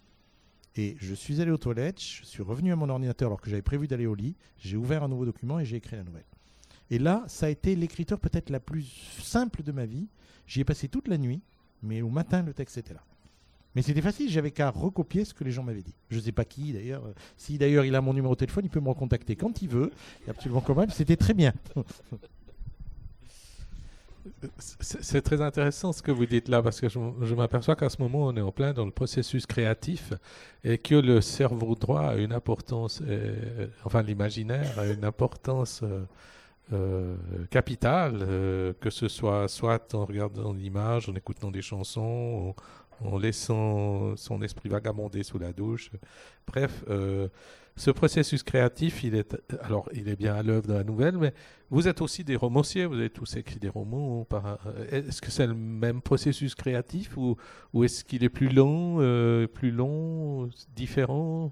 Et je suis allé aux toilettes, je suis revenu à mon ordinateur alors que j'avais prévu d'aller au lit, j'ai ouvert un nouveau document et j'ai écrit la nouvelle. Et là, ça a été l'écriture peut-être la plus simple de ma vie. J'y ai passé toute la nuit, mais au matin, le texte était là. Mais c'était facile, j'avais qu'à recopier ce que les gens m'avaient dit. Je ne sais pas qui d'ailleurs. Si d'ailleurs il a mon numéro de téléphone, il peut me recontacter quand il veut. Il n'y a absolument quand même. C'était très bien. C'est très intéressant ce que vous dites là, parce que je m'aperçois qu'à ce moment, on est en plein dans le processus créatif et que le cerveau droit a une importance, enfin l'imaginaire a une importance capitale, que ce soit en regardant l'image, en écoutant des chansons, en laissant son esprit vagabonder sous la douche. Bref, ce processus créatif, il est bien à l'œuvre dans la nouvelle, mais vous êtes aussi des romanciers, vous avez tous écrit des romans. Est-ce que c'est le même processus créatif ou est-ce qu'il est plus long, différent?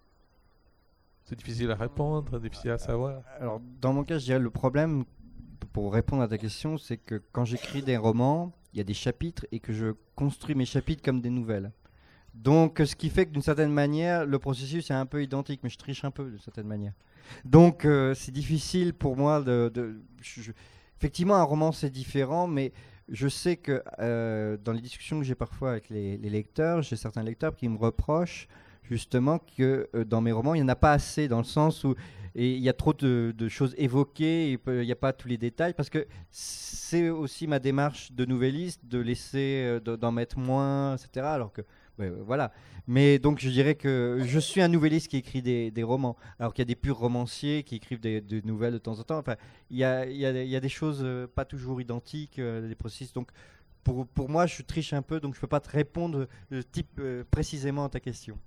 C'est difficile à répondre, difficile à savoir. Alors, dans mon cas, je dirais le problème, pour répondre à ta question, c'est que quand j'écris des romans, il y a des chapitres et que je construis mes chapitres comme des nouvelles. Donc, ce qui fait que d'une certaine manière, le processus est un peu identique, mais je triche un peu d'une certaine manière. Donc, c'est difficile pour moi effectivement, un roman, c'est différent, mais je sais que dans les discussions que j'ai parfois avec les lecteurs, j'ai certains lecteurs qui me reprochent justement que dans mes romans, il n'y en a pas assez, dans le sens où il y a trop de choses évoquées, il n'y a pas tous les détails, parce que c'est aussi ma démarche de novelliste, de laisser, d'en mettre moins, etc. Alors que, voilà. Mais donc je dirais que je suis un novelliste qui écrit des romans, alors qu'il y a des purs romanciers qui écrivent des nouvelles de temps en temps. Enfin, il y a des choses pas toujours identiques, des processus. Donc pour moi, je triche un peu, donc je ne peux pas te répondre précisément à ta question.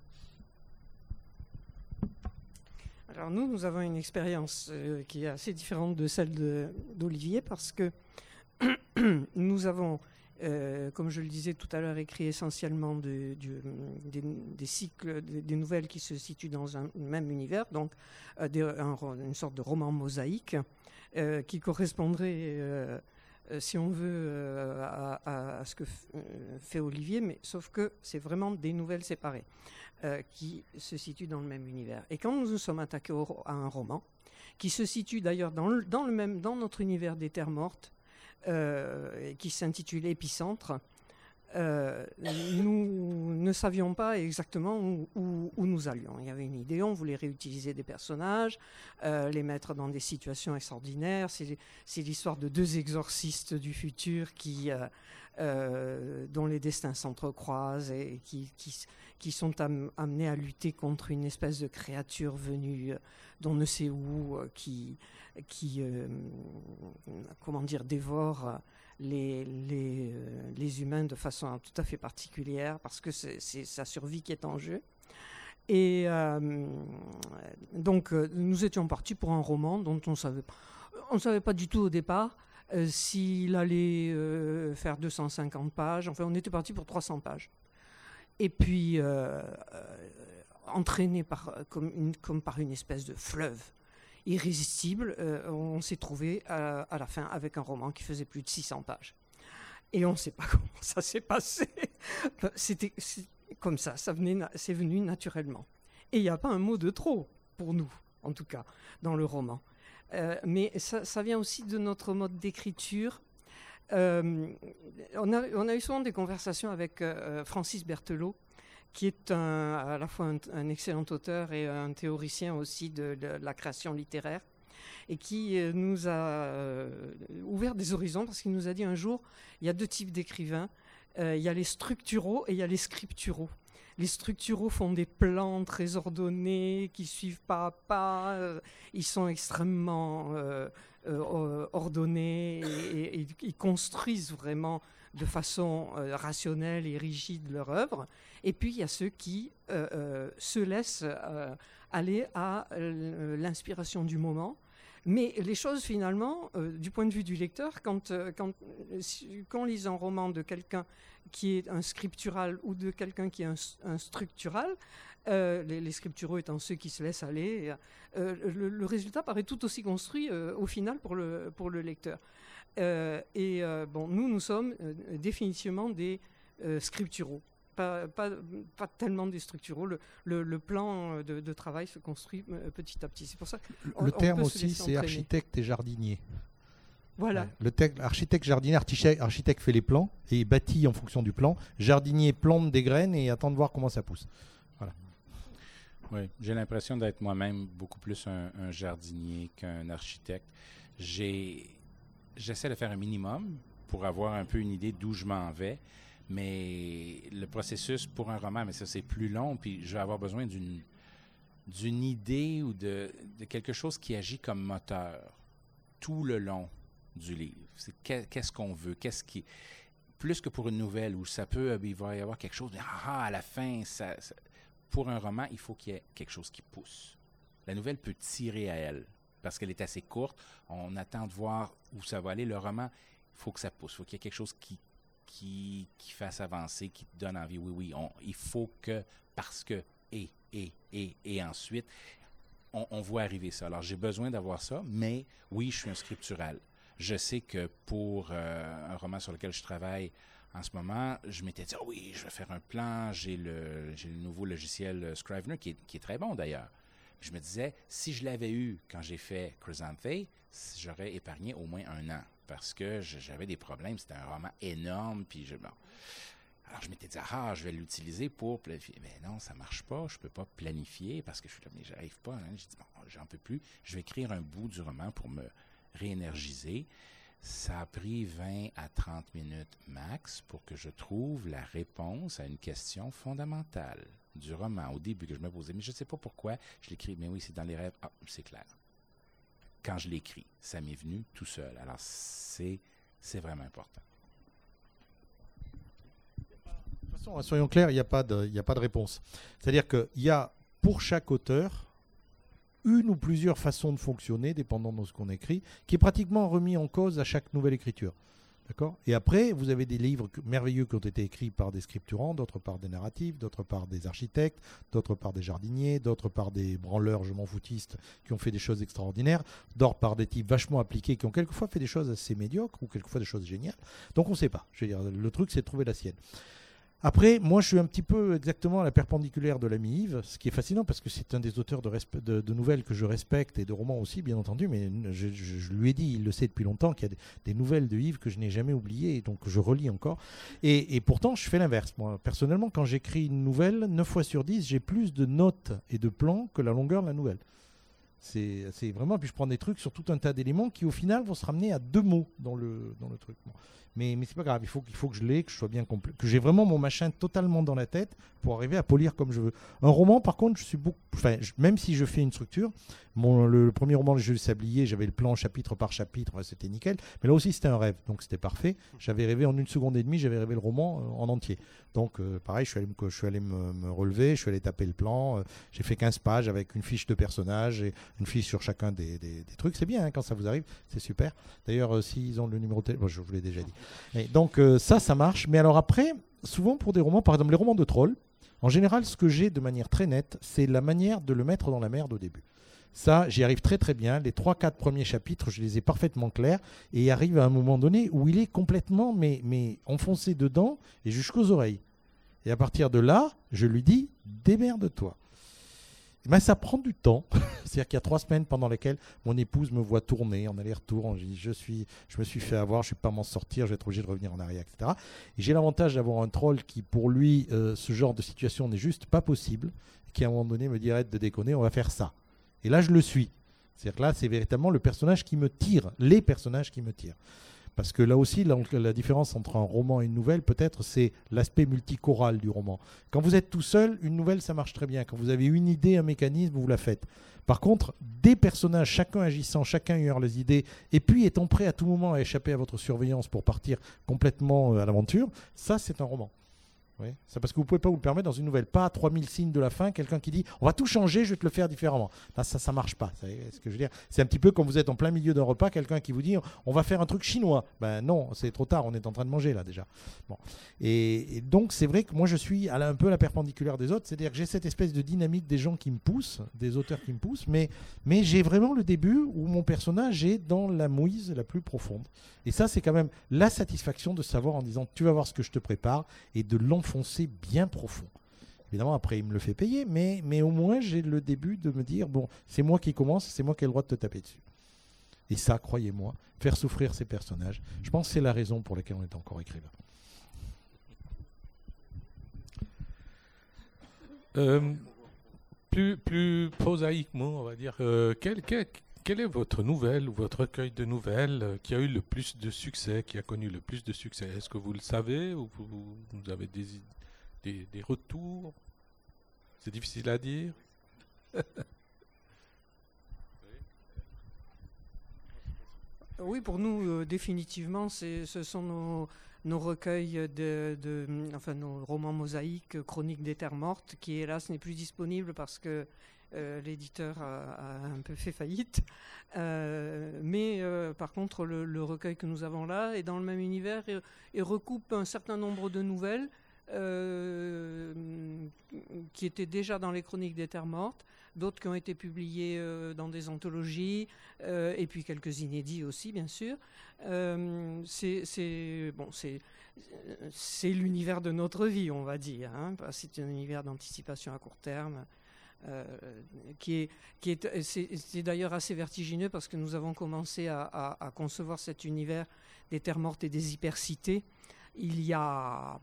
Alors nous avons une expérience qui est assez différente de celle d'Olivier parce que nous avons, comme je le disais tout à l'heure, écrit essentiellement des cycles, des nouvelles qui se situent dans un même univers, donc une sorte de roman mosaïque qui correspondrait, si on veut, à ce que fait Olivier, mais sauf que c'est vraiment des nouvelles séparées. Qui se situe dans le même univers. Et quand nous nous sommes attaqués à un roman, qui se situe d'ailleurs dans notre univers des Terres Mortes, qui s'intitule Épicentre, nous ne savions pas exactement où nous allions. Il y avait une idée, on voulait réutiliser des personnages, les mettre dans des situations extraordinaires. C'est l'histoire de deux exorcistes du futur dont les destins s'entrecroisent et qui sont amenés à lutter contre une espèce de créature venue d'on ne sait où, qui dévore les humains de façon tout à fait particulière parce que c'est sa survie qui est en jeu. Et donc nous étions partis pour un roman dont on ne savait pas du tout au départ s'il allait faire 250 pages. Enfin, on était parti pour 300 pages. Et puis, entraîné comme par une espèce de fleuve irrésistible, on s'est trouvé à la fin avec un roman qui faisait plus de 600 pages. Et on ne sait pas comment ça s'est passé. C'est comme ça, c'est venu naturellement. Et il n'y a pas un mot de trop, pour nous, en tout cas, dans le roman. Mais ça vient aussi de notre mode d'écriture. On a eu souvent des conversations avec Francis Berthelot, qui est à la fois un excellent auteur et un théoricien aussi de la création littéraire, et qui nous a ouvert des horizons, parce qu'il nous a dit un jour, il y a deux types d'écrivains, il y a les structuraux et il y a les scripturaux. Les structuraux font des plans très ordonnés, qui suivent pas à pas, ils sont extrêmement ordonnés et ils construisent vraiment de façon rationnelle et rigide leur œuvre. Et puis il y a ceux qui se laissent aller à l'inspiration du moment. Mais les choses, finalement, du point de vue du lecteur, quand on lit un roman de quelqu'un qui est un scriptural ou de quelqu'un qui est un structural, les scripturaux étant ceux qui se laissent aller, le résultat paraît tout aussi construit au final pour le lecteur. Nous sommes définitivement des scripturaux. Pas tellement des structuraux. Le plan de travail se construit petit à petit. C'est pour ça le terme aussi, c'est architecte et jardinier. Voilà. Ouais. Le terme architecte, jardinier, architecte fait les plans et bâtit en fonction du plan. Jardinier plante des graines et attend de voir comment ça pousse. Voilà. Oui, j'ai l'impression d'être moi-même beaucoup plus un jardinier qu'un architecte. J'essaie de faire un minimum pour avoir un peu une idée d'où je m'en vais. Mais le processus pour un roman, mais ça c'est plus long, puis je vais avoir besoin d'une idée ou de quelque chose qui agit comme moteur tout le long du livre. C'est qu'est-ce qu'on veut, plus que pour une nouvelle où ça peut, il va y avoir quelque chose, à la fin, pour un roman, il faut qu'il y ait quelque chose qui pousse. La nouvelle peut tirer à elle, parce qu'elle est assez courte, on attend de voir où ça va aller. Le roman, il faut que ça pousse, il faut qu'il y ait quelque chose qui fasse avancer, qui te donne envie. Oui, il faut que, parce que, et ensuite, on voit arriver ça. Alors, j'ai besoin d'avoir ça, mais oui, je suis un scriptural. Je sais que pour un roman sur lequel je travaille en ce moment, je m'étais dit, oui, je vais faire un plan, j'ai le nouveau logiciel Scrivener qui est très bon d'ailleurs. Je me disais, si je l'avais eu quand j'ai fait Chrysanthemum, j'aurais épargné au moins 1 an parce que j'avais des problèmes. C'était un roman énorme. Puis alors, je m'étais dit, je vais l'utiliser pour planifier. Mais non, ça ne marche pas. Je ne peux pas planifier parce que je suis là, mais je n'arrive pas. J'ai dit, j'en peux plus. Je vais écrire un bout du roman pour me réénergiser. Ça a pris 20 à 30 minutes max pour que je trouve la réponse à une question fondamentale du roman au début que je me posais. Mais je ne sais pas pourquoi je l'écris. Mais oui, c'est dans les rêves. C'est clair. Quand je l'écris, ça m'est venu tout seul. Alors, c'est vraiment important. De toute façon, soyons clairs, il n'y a pas de réponse. C'est-à-dire qu'il y a, pour chaque auteur, une ou plusieurs façons de fonctionner, dépendant de ce qu'on écrit, qui est pratiquement remis en cause à chaque nouvelle écriture. D'accord ? Et après, vous avez des livres merveilleux qui ont été écrits par des scripturants, d'autres par des narratifs, d'autres par des architectes, d'autres par des jardiniers, d'autres par des branleurs, je m'en foutistes, qui ont fait des choses extraordinaires, d'autres par des types vachement appliqués, qui ont quelquefois fait des choses assez médiocres, ou quelquefois des choses géniales. Donc on ne sait pas. Je veux dire, le truc, c'est de trouver la sienne. Après, moi, je suis un petit peu exactement à la perpendiculaire de l'ami Yves, ce qui est fascinant parce que c'est un des auteurs de nouvelles que je respecte et de romans aussi, bien entendu, mais je lui ai dit, il le sait depuis longtemps, qu'il y a des nouvelles de Yves que je n'ai jamais oubliées, et donc je relis encore. Et pourtant, je fais l'inverse. Moi, personnellement, quand j'écris une nouvelle, 9 fois sur 10, j'ai plus de notes et de plans que la longueur de la nouvelle. C'est vraiment, puis je prends des trucs sur tout un tas d'éléments qui au final vont se ramener à 2 mots dans le truc. Bon. Mais c'est pas grave, il faut que je l'ai, que je sois bien complet, que j'ai vraiment mon machin totalement dans la tête pour arriver à polir comme je veux. Un roman, par contre, même si je fais une structure, le premier roman, Le Jeu du Sablier, j'avais le plan chapitre par chapitre, c'était nickel. Mais là aussi, c'était un rêve, donc c'était parfait. J'avais rêvé en 1 seconde et demie, j'avais rêvé le roman en entier. Donc pareil, je suis allé me relever, je suis allé taper le plan. J'ai fait 15 pages avec une fiche de personnage et une fiche sur chacun des trucs. C'est bien quand ça vous arrive, c'est super. D'ailleurs, s'ils ont le numéro de téléphone, je vous l'ai déjà dit. Et donc ça marche. Mais alors après, souvent pour des romans, par exemple les romans de trolls, en général, ce que j'ai de manière très nette, c'est la manière de le mettre dans la merde au début. Ça, j'y arrive très très bien. Les 3-4 premiers chapitres, je les ai parfaitement clairs. Et il arrive à un moment donné où il est complètement mais enfoncé dedans et jusqu'aux oreilles. Et à partir de là, je lui dis, démerde-toi. Ben, ça prend du temps. C'est-à-dire qu'il y a 3 semaines pendant lesquelles mon épouse me voit tourner en aller-retour. Je me suis fait avoir, je ne vais pas m'en sortir, je vais être obligé de revenir en arrière, etc. Et j'ai l'avantage d'avoir un troll qui, pour lui, ce genre de situation n'est juste pas possible, qui à un moment donné me dit arrête de déconner, on va faire ça. Et là, je le suis. C'est-à-dire que là, c'est véritablement le personnage qui me tire, les personnages qui me tirent. Parce que là aussi, la différence entre un roman et une nouvelle, peut-être, c'est l'aspect multichoral du roman. Quand vous êtes tout seul, une nouvelle, ça marche très bien. Quand vous avez une idée, un mécanisme, vous la faites. Par contre, des personnages, chacun agissant, chacun ayant les idées, et puis étant prêt à tout moment à échapper à votre surveillance pour partir complètement à l'aventure, ça, c'est un roman. Oui. C'est parce que vous ne pouvez pas vous le permettre dans une nouvelle. Pas à 3000 signes de la fin, quelqu'un qui dit on va tout changer, je vais te le faire différemment. Là, ça ne marche pas. C'est ce que je veux dire. C'est un petit peu comme vous êtes en plein milieu d'un repas, quelqu'un qui vous dit on va faire un truc chinois. Ben non, c'est trop tard, on est en train de manger là déjà. Bon. Et donc, c'est vrai que moi, je suis un peu à la perpendiculaire des autres. C'est-à-dire que j'ai cette espèce de dynamique des gens qui me poussent, des auteurs qui me poussent, mais j'ai vraiment le début où mon personnage est dans la mouise la plus profonde. Et ça, c'est quand même la satisfaction de savoir en disant tu vas voir ce que je te prépare et de l'enfoncer bien profond. Évidemment, après, il me le fait payer, mais au moins, j'ai le début de me dire bon, c'est moi qui commence, c'est moi qui ai le droit de te taper dessus. Et ça, croyez-moi, faire souffrir ces personnages, je pense que c'est la raison pour laquelle on est encore écrivain. Plus prosaïquement, on va dire, quelle est votre nouvelle ou votre recueil de nouvelles qui a eu le plus de succès, qui a connu le plus de succès? Est-ce que vous le savez ou vous avez des retours? C'est difficile à dire. Oui, pour nous, définitivement, ce sont nos recueils enfin nos romans mosaïques, Chroniques des Terres Mortes, qui hélas n'est plus disponible parce que l'éditeur a un peu fait faillite. Mais par contre, le recueil que nous avons là est dans le même univers et recoupe un certain nombre de nouvelles qui étaient déjà dans les Chroniques des Terres Mortes, d'autres qui ont été publiés dans des anthologies, et puis quelques inédits aussi, bien sûr. C'est l'univers de notre vie, on va dire. Hein. C'est un univers d'anticipation à court terme. C'est d'ailleurs assez vertigineux parce que nous avons commencé à concevoir cet univers des terres mortes et des hypercités il y a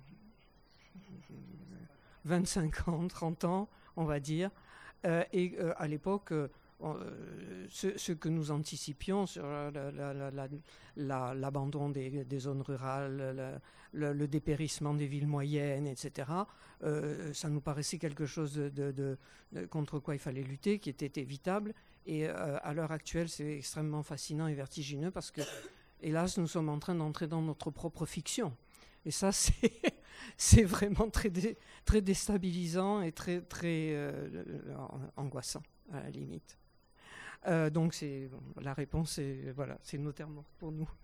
25 ans, 30 ans, on va dire. À l'époque, ce que nous anticipions sur l'abandon des zones rurales, le dépérissement des villes moyennes, etc., ça nous paraissait quelque chose contre quoi il fallait lutter, qui était évitable. Et à l'heure actuelle, c'est extrêmement fascinant et vertigineux parce que, hélas, nous sommes en train d'entrer dans notre propre fiction. Et ça, c'est vraiment très déstabilisant et très angoissant, à la limite. Donc, la réponse, c'est nos termes morts pour nous.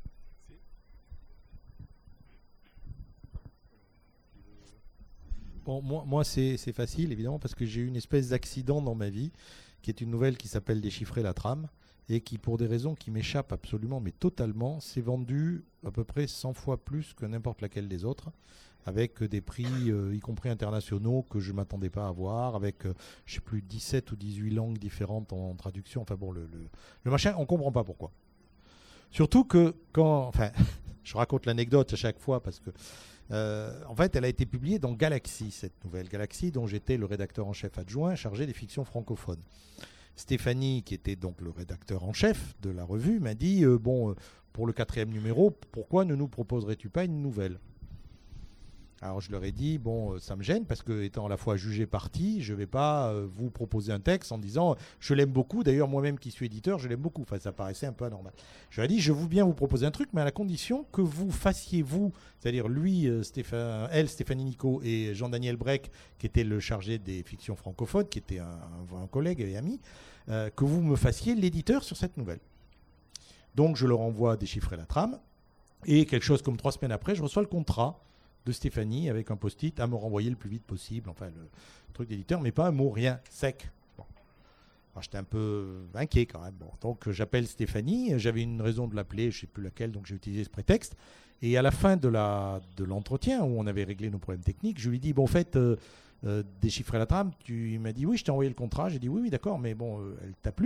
Bon, moi c'est facile, évidemment, parce que j'ai eu une espèce d'accident dans ma vie, qui est une nouvelle qui s'appelle Déchiffrer la trame, et qui, pour des raisons qui m'échappent absolument, mais totalement, s'est vendue à peu près 100 fois plus que n'importe laquelle des autres, avec des prix, y compris internationaux, que je ne m'attendais pas à voir, avec, je ne sais plus, 17 ou 18 langues différentes en traduction. Enfin bon, le machin, on ne comprend pas pourquoi. Surtout que je raconte l'anecdote à chaque fois, parce que, en fait, elle a été publiée dans Galaxy, cette nouvelle. Galaxy, dont j'étais le rédacteur en chef adjoint, chargé des fictions francophones. Stéphanie, qui était donc le rédacteur en chef de la revue, m'a dit pour le 4e numéro, pourquoi ne nous proposerais-tu pas une nouvelle ? Alors je leur ai dit, ça me gêne parce que, étant à la fois jugé parti, je ne vais pas vous proposer un texte en disant je l'aime beaucoup. D'ailleurs, moi-même qui suis éditeur, je l'aime beaucoup. Enfin, ça paraissait un peu anormal. Je leur ai dit, je veux bien vous proposer un truc, mais à la condition que vous fassiez, vous, c'est-à-dire lui, Stéphanie Nico et Jean-Daniel Breck, qui était le chargé des fictions francophones, qui était un collègue et ami, que vous me fassiez l'éditeur sur cette nouvelle. Donc je leur envoie Déchiffrer la trame, et quelque chose comme 3 semaines après, je reçois le contrat de Stéphanie avec un post-it à me renvoyer le plus vite possible, enfin le truc d'éditeur, mais pas un mot, rien, sec. Bon. Alors, j'étais un peu inquiet quand même. Bon, donc j'appelle Stéphanie, j'avais une raison de l'appeler, je ne sais plus laquelle, donc j'ai utilisé ce prétexte. Et à la fin de l'entretien, où on avait réglé nos problèmes techniques, je lui dis, Déchiffrer la trame, il m'a dit, oui, je t'ai envoyé le contrat. J'ai dit, oui, d'accord, mais elle t'a plu ?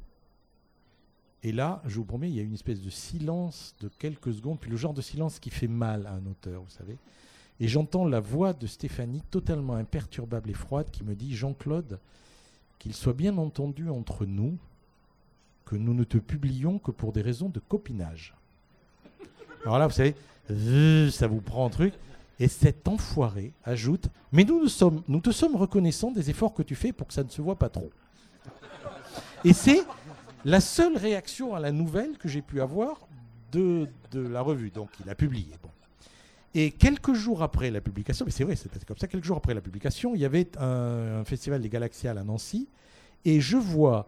Et là, je vous promets, il y a une espèce de silence de quelques secondes, puis le genre de silence qui fait mal à un auteur, vous savez. Et j'entends la voix de Stéphanie, totalement imperturbable et froide, qui me dit, Jean-Claude, qu'il soit bien entendu entre nous que nous ne te publions que pour des raisons de copinage. Alors là, vous savez, ça vous prend un truc. Et cet enfoiré ajoute, mais nous te sommes reconnaissants des efforts que tu fais pour que ça ne se voit pas trop. Et c'est la seule réaction à la nouvelle que j'ai pu avoir de la revue. Donc, il a publié. Bon. Et quelques jours après la publication, mais c'est vrai, c'est comme ça, quelques jours après la publication, il y avait un festival des Galaxiales à Nancy, et je vois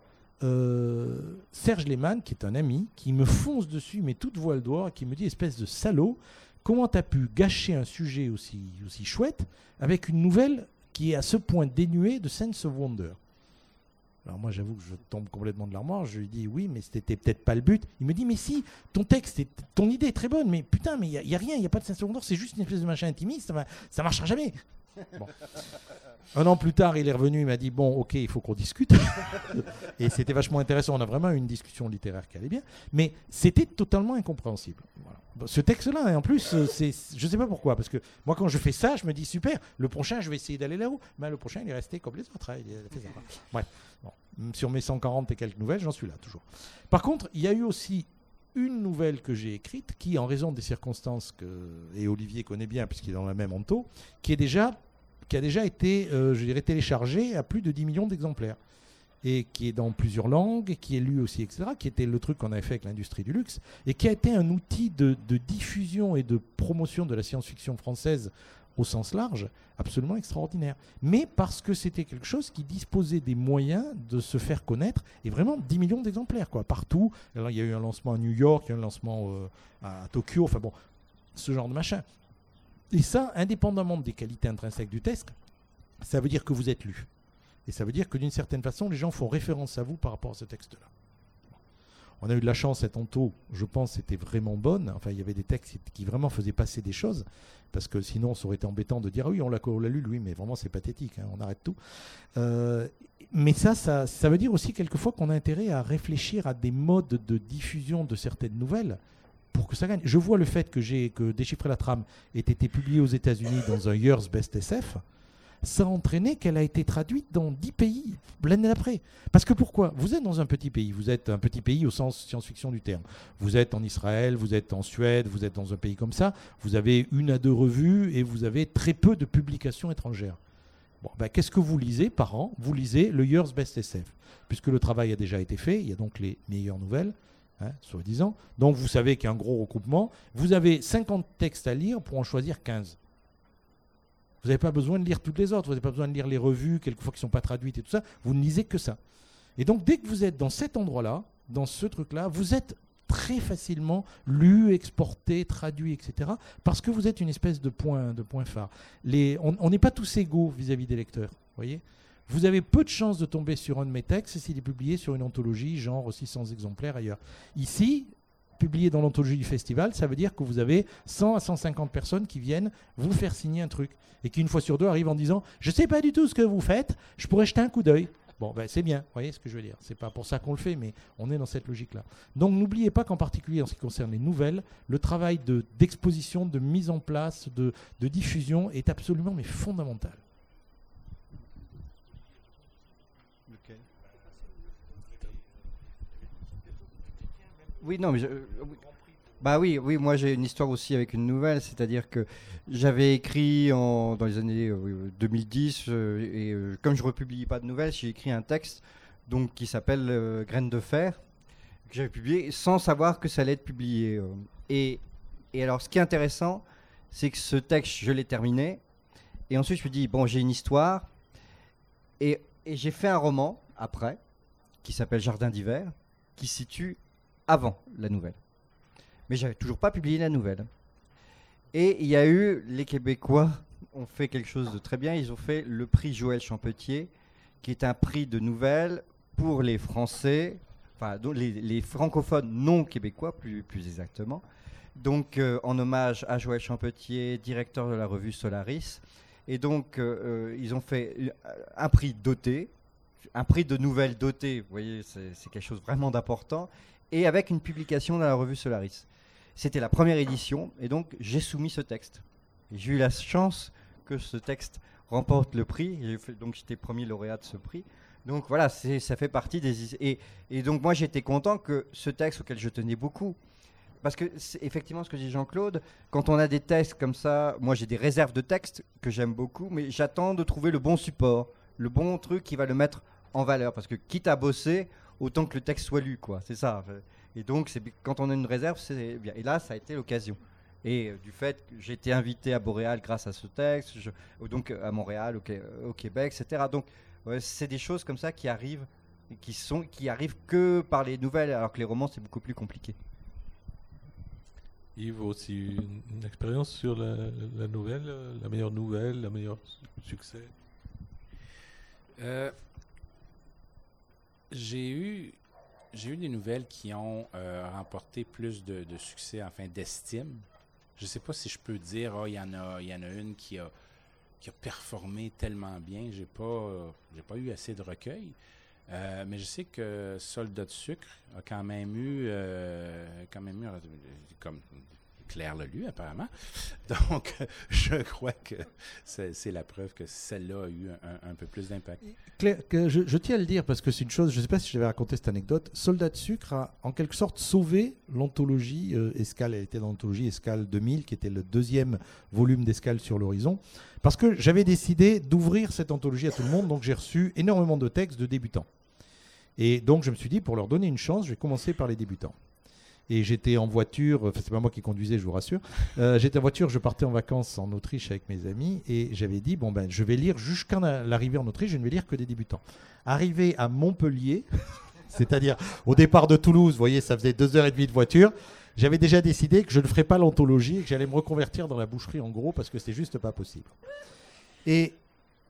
Serge Lehmann, qui est un ami, qui me fonce dessus, mais toute voile d'or, et qui me dit, espèce de salaud, comment tu as pu gâcher un sujet aussi chouette avec une nouvelle qui est à ce point dénuée de sense of wonder ? Alors moi, j'avoue que je tombe complètement de l'armoire. Je lui dis, oui, mais c'était peut-être pas le but. Il me dit, mais si, ton idée est très bonne, mais putain, mais il n'y a rien, il n'y a pas de sense of wonder, c'est juste une espèce de machin intimiste, ça marchera jamais. Bon. Un an plus tard, il est revenu, il m'a dit, bon, ok, il faut qu'on discute. Et c'était vachement intéressant, on a vraiment eu une discussion littéraire qui allait bien, mais c'était totalement incompréhensible. Voilà. Ce texte-là, et en plus, je ne sais pas pourquoi, parce que moi, quand je fais ça, je me dis, super, le prochain, je vais essayer d'aller là-haut. Mais le prochain, il est resté comme les autres. Hein, il a fait ça. Bref, bon. Sur mes 140 et quelques nouvelles, j'en suis là, toujours. Par contre, il y a eu aussi une nouvelle que j'ai écrite, qui, en raison des circonstances et Olivier connaît bien, puisqu'il est dans la même ento, qui a déjà été, téléchargée à plus de 10 millions d'exemplaires. Et qui est dans plusieurs langues, et qui est lu aussi, etc., qui était le truc qu'on avait fait avec l'industrie du luxe, et qui a été un outil de diffusion et de promotion de la science-fiction française au sens large, absolument extraordinaire. Mais parce que c'était quelque chose qui disposait des moyens de se faire connaître, et vraiment 10 millions d'exemplaires, quoi, partout. Alors, il y a eu un lancement à New York, il y a eu un lancement à Tokyo, enfin bon, ce genre de machin. Et ça, indépendamment des qualités intrinsèques du texte, ça veut dire que vous êtes lu. Et ça veut dire que d'une certaine façon, les gens font référence à vous par rapport à ce texte-là. On a eu de la chance, cette onto, je pense, était vraiment bonne. Enfin, il y avait des textes qui vraiment faisaient passer des choses, parce que sinon, ça aurait été embêtant de dire « Ah oui, on l'a lu, lui, mais vraiment, c'est pathétique, hein, on arrête tout. » Mais ça veut dire aussi quelquefois qu'on a intérêt à réfléchir à des modes de diffusion de certaines nouvelles pour que ça gagne. Je vois le fait que Déchiffrer la trame ait été publié aux États-Unis dans un Year's Best SF. Ça a entraîné qu'elle a été traduite dans 10 pays l'année d'après. Parce que pourquoi ? Vous êtes dans un petit pays, vous êtes un petit pays au sens science-fiction du terme. Vous êtes en Israël, vous êtes en Suède, vous êtes dans un pays comme ça, vous avez 1 à 2 revues et vous avez très peu de publications étrangères. Bon, qu'est-ce que vous lisez par an ? Vous lisez le Year's Best SF. Puisque le travail a déjà été fait, il y a donc les meilleures nouvelles, soi-disant. Donc vous savez qu'il y a un gros recoupement. Vous avez 50 textes à lire pour en choisir 15. Vous n'avez pas besoin de lire toutes les autres, vous n'avez pas besoin de lire les revues, quelquefois qui ne sont pas traduites et tout ça, vous ne lisez que ça. Et donc dès que vous êtes dans cet endroit-là, dans ce truc-là, vous êtes très facilement lu, exporté, traduit, etc. Parce que vous êtes une espèce de point phare. On n'est pas tous égaux vis-à-vis des lecteurs, voyez. Vous avez peu de chances de tomber sur un de mes textes s'il est publié sur une anthologie, genre 600 exemplaires ailleurs. Ici, publié dans l'anthologie du festival, ça veut dire que vous avez 100 à 150 personnes qui viennent vous faire signer un truc et qui, une fois sur deux, arrivent en disant « Je ne sais pas du tout ce que vous faites, je pourrais jeter un coup d'œil ». Bon, c'est bien, vous voyez ce que je veux dire. Ce n'est pas pour ça qu'on le fait, mais on est dans cette logique-là. Donc n'oubliez pas qu'en particulier en ce qui concerne les nouvelles, le travail d'exposition, de mise en place, de diffusion est absolument mais fondamental. Oui, non, mais oui, moi j'ai une histoire aussi avec une nouvelle, c'est-à-dire que j'avais écrit dans les années 2010 comme je ne republie pas de nouvelles, j'ai écrit un texte donc qui s'appelle Graines de fer que j'avais publié sans savoir que ça allait être publié. Et alors ce qui est intéressant, c'est que ce texte je l'ai terminé et ensuite je me dis bon j'ai une histoire et j'ai fait un roman après qui s'appelle Jardin d'hiver qui se situe avant la nouvelle. Mais j'avais toujours pas publié la nouvelle. Et il y a eu, les Québécois ont fait quelque chose de très bien, ils ont fait le prix Joël Champetier, qui est un prix de nouvelles pour les Français, enfin les francophones non québécois plus exactement. Donc en hommage à Joël Champetier, directeur de la revue Solaris. Et donc ils ont fait un prix doté, un prix de nouvelles doté, vous voyez, c'est quelque chose vraiment d'important. Et avec une publication dans la revue Solaris. C'était la première édition, et donc j'ai soumis ce texte. Et j'ai eu la chance que ce texte remporte le prix, donc j'étais premier lauréat de ce prix. Donc voilà, ça fait partie des... Et donc moi j'étais content que ce texte auquel je tenais beaucoup, parce que c'est effectivement ce que dit Jean-Claude, quand on a des textes comme ça, moi j'ai des réserves de textes que j'aime beaucoup, mais j'attends de trouver le bon support, le bon truc qui va le mettre en valeur, parce que quitte à bosser, autant que le texte soit lu, quoi. C'est ça. Et donc, quand on a une réserve, c'est bien. Et là, ça a été l'occasion. Et du fait que j'ai été invité à Boréal grâce à ce texte, donc à Montréal, au Québec, etc. Donc, c'est des choses comme ça qui arrivent, et qui arrivent que par les nouvelles, alors que les romans, c'est beaucoup plus compliqué. Yves, aussi une expérience sur la nouvelle, la meilleure nouvelle, la meilleure succès. J'ai eu des nouvelles qui ont remporté plus de succès, enfin d'estime. Je ne sais pas si je peux dire, il y en a une qui a performé tellement bien. J'ai pas eu assez de recueil. Mais je sais que Soldat de sucre a quand même eu comme Claire l'a lu apparemment. Donc, je crois que c'est la preuve que celle-là a eu un peu plus d'impact. Claire, je tiens à le dire parce que c'est une chose, je ne sais pas si je l'avais raconté cette anecdote, Soldat de sucre a en quelque sorte sauvé l'anthologie Escale. Elle était dans l'anthologie Escale 2000, qui était le 2e volume d'Escale sur l'horizon, parce que j'avais décidé d'ouvrir cette anthologie à tout le monde, donc j'ai reçu énormément de textes de débutants. Et donc je me suis dit, pour leur donner une chance, je vais commencer par les débutants. Et j'étais en voiture, enfin c'est pas moi qui conduisais, je vous rassure, j'étais en voiture, je partais en vacances en Autriche avec mes amis et j'avais dit, je vais lire jusqu'à l'arrivée en Autriche, je ne vais lire que des débutants. Arrivé à Montpellier, c'est-à-dire au départ de Toulouse, vous voyez, ça faisait 2h30 de voiture, j'avais déjà décidé que je ne ferais pas l'anthologie et que j'allais me reconvertir dans la boucherie en gros parce que c'était juste pas possible. Et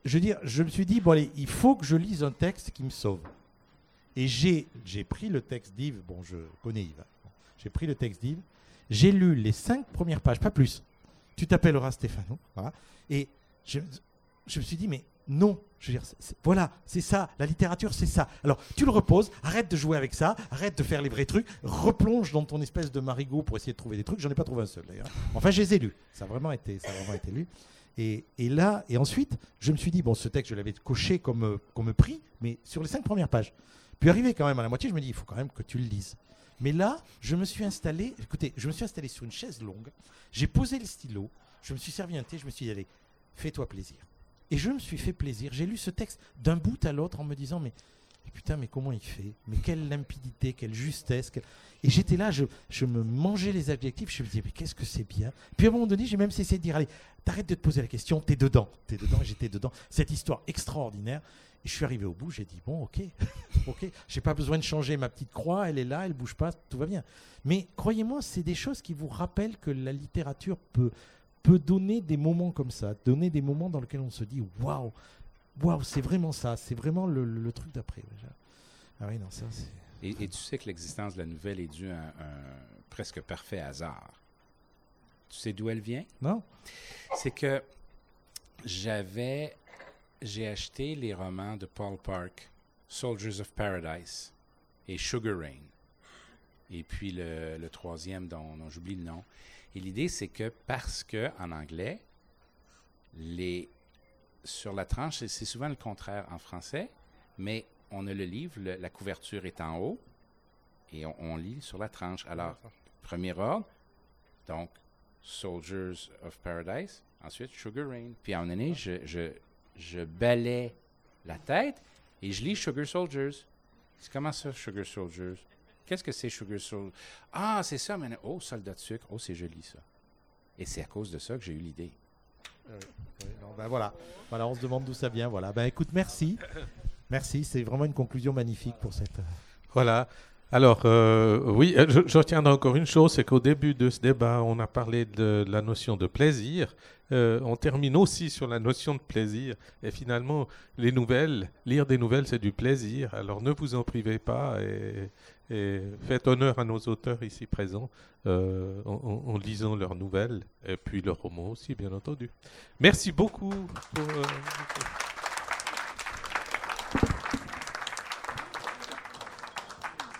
je veux dire, je me suis dit, bon allez, il faut que je lise un texte qui me sauve. Et j'ai pris le texte d'Yves, bon je connais Yves, hein. J'ai pris le texte d'Yves, j'ai lu les 5 premières pages, pas plus. Tu t'appelleras Stéphano, voilà. Et je me suis dit, mais non, je veux dire, voilà, c'est ça, la littérature c'est ça. Alors tu le reposes, arrête de jouer avec ça, arrête de faire les vrais trucs, replonge dans ton espèce de marigot pour essayer de trouver des trucs, j'en ai pas trouvé un seul d'ailleurs. Enfin je les ai lus, ça a vraiment été lu. Et ensuite, je me suis dit, bon, ce texte, je l'avais coché comme prix, mais sur les 5 premières pages. Puis arrivé quand même à la moitié, je me dis, il faut quand même que tu le lises. Mais là, je me suis installé sur une chaise longue, j'ai posé le stylo, je me suis servi un thé, je me suis dit, allez, fais-toi plaisir. Et je me suis fait plaisir. J'ai lu ce texte d'un bout à l'autre en me disant, mais putain, mais comment il fait? Mais quelle limpidité, quelle justesse. Et j'étais là, je me mangeais les adjectifs, je me disais, mais qu'est-ce que c'est bien. Puis à un moment donné, j'ai même cessé de dire, allez, t'arrêtes de te poser la question, t'es dedans, et j'étais dedans. Cette histoire extraordinaire. Et je suis arrivé au bout, j'ai dit, bon, ok, j'ai pas besoin de changer ma petite croix, elle est là, elle bouge pas, tout va bien. Mais croyez-moi, c'est des choses qui vous rappellent que la littérature peut donner des moments comme ça, donner des moments dans lesquels on se dit, waouh, c'est vraiment ça, c'est vraiment le truc d'après. Ah oui, non, ça c'est... Et tu sais que l'existence de la nouvelle est due à un presque parfait hasard. Tu sais d'où elle vient? Non. C'est que j'ai acheté les romans de Paul Park, Soldiers of Paradise et Sugar Rain. Et puis le troisième dont j'oublie le nom. Et l'idée, c'est que parce que en anglais, sur la tranche, c'est souvent le contraire en français, mais on a le livre, la couverture est en haut et on lit sur la tranche. Alors, premier ordre, donc Soldiers of Paradise, ensuite Sugar Rain. Puis à un moment donné, je balais la tête et je lis Sugar Soldiers. C'est comment ça, Sugar Soldiers? Qu'est-ce que c'est Sugar Soldiers? Ah, c'est ça, mais oh, soldat de sucre. Oh, c'est joli ça. Et c'est à cause de ça que j'ai eu l'idée. Ben voilà, on se demande d'où ça vient. Voilà. Ben écoute, merci. Merci, c'est vraiment une conclusion magnifique pour cette... Voilà. Alors, oui, je retiendrai encore une chose, c'est qu'au début de ce débat, on a parlé de la notion de plaisir. On termine aussi sur la notion de plaisir. Et finalement, lire des nouvelles, c'est du plaisir. Alors, ne vous en privez pas et faites honneur à nos auteurs ici présents en lisant leurs nouvelles et puis leurs romans aussi, bien entendu. Merci beaucoup pour...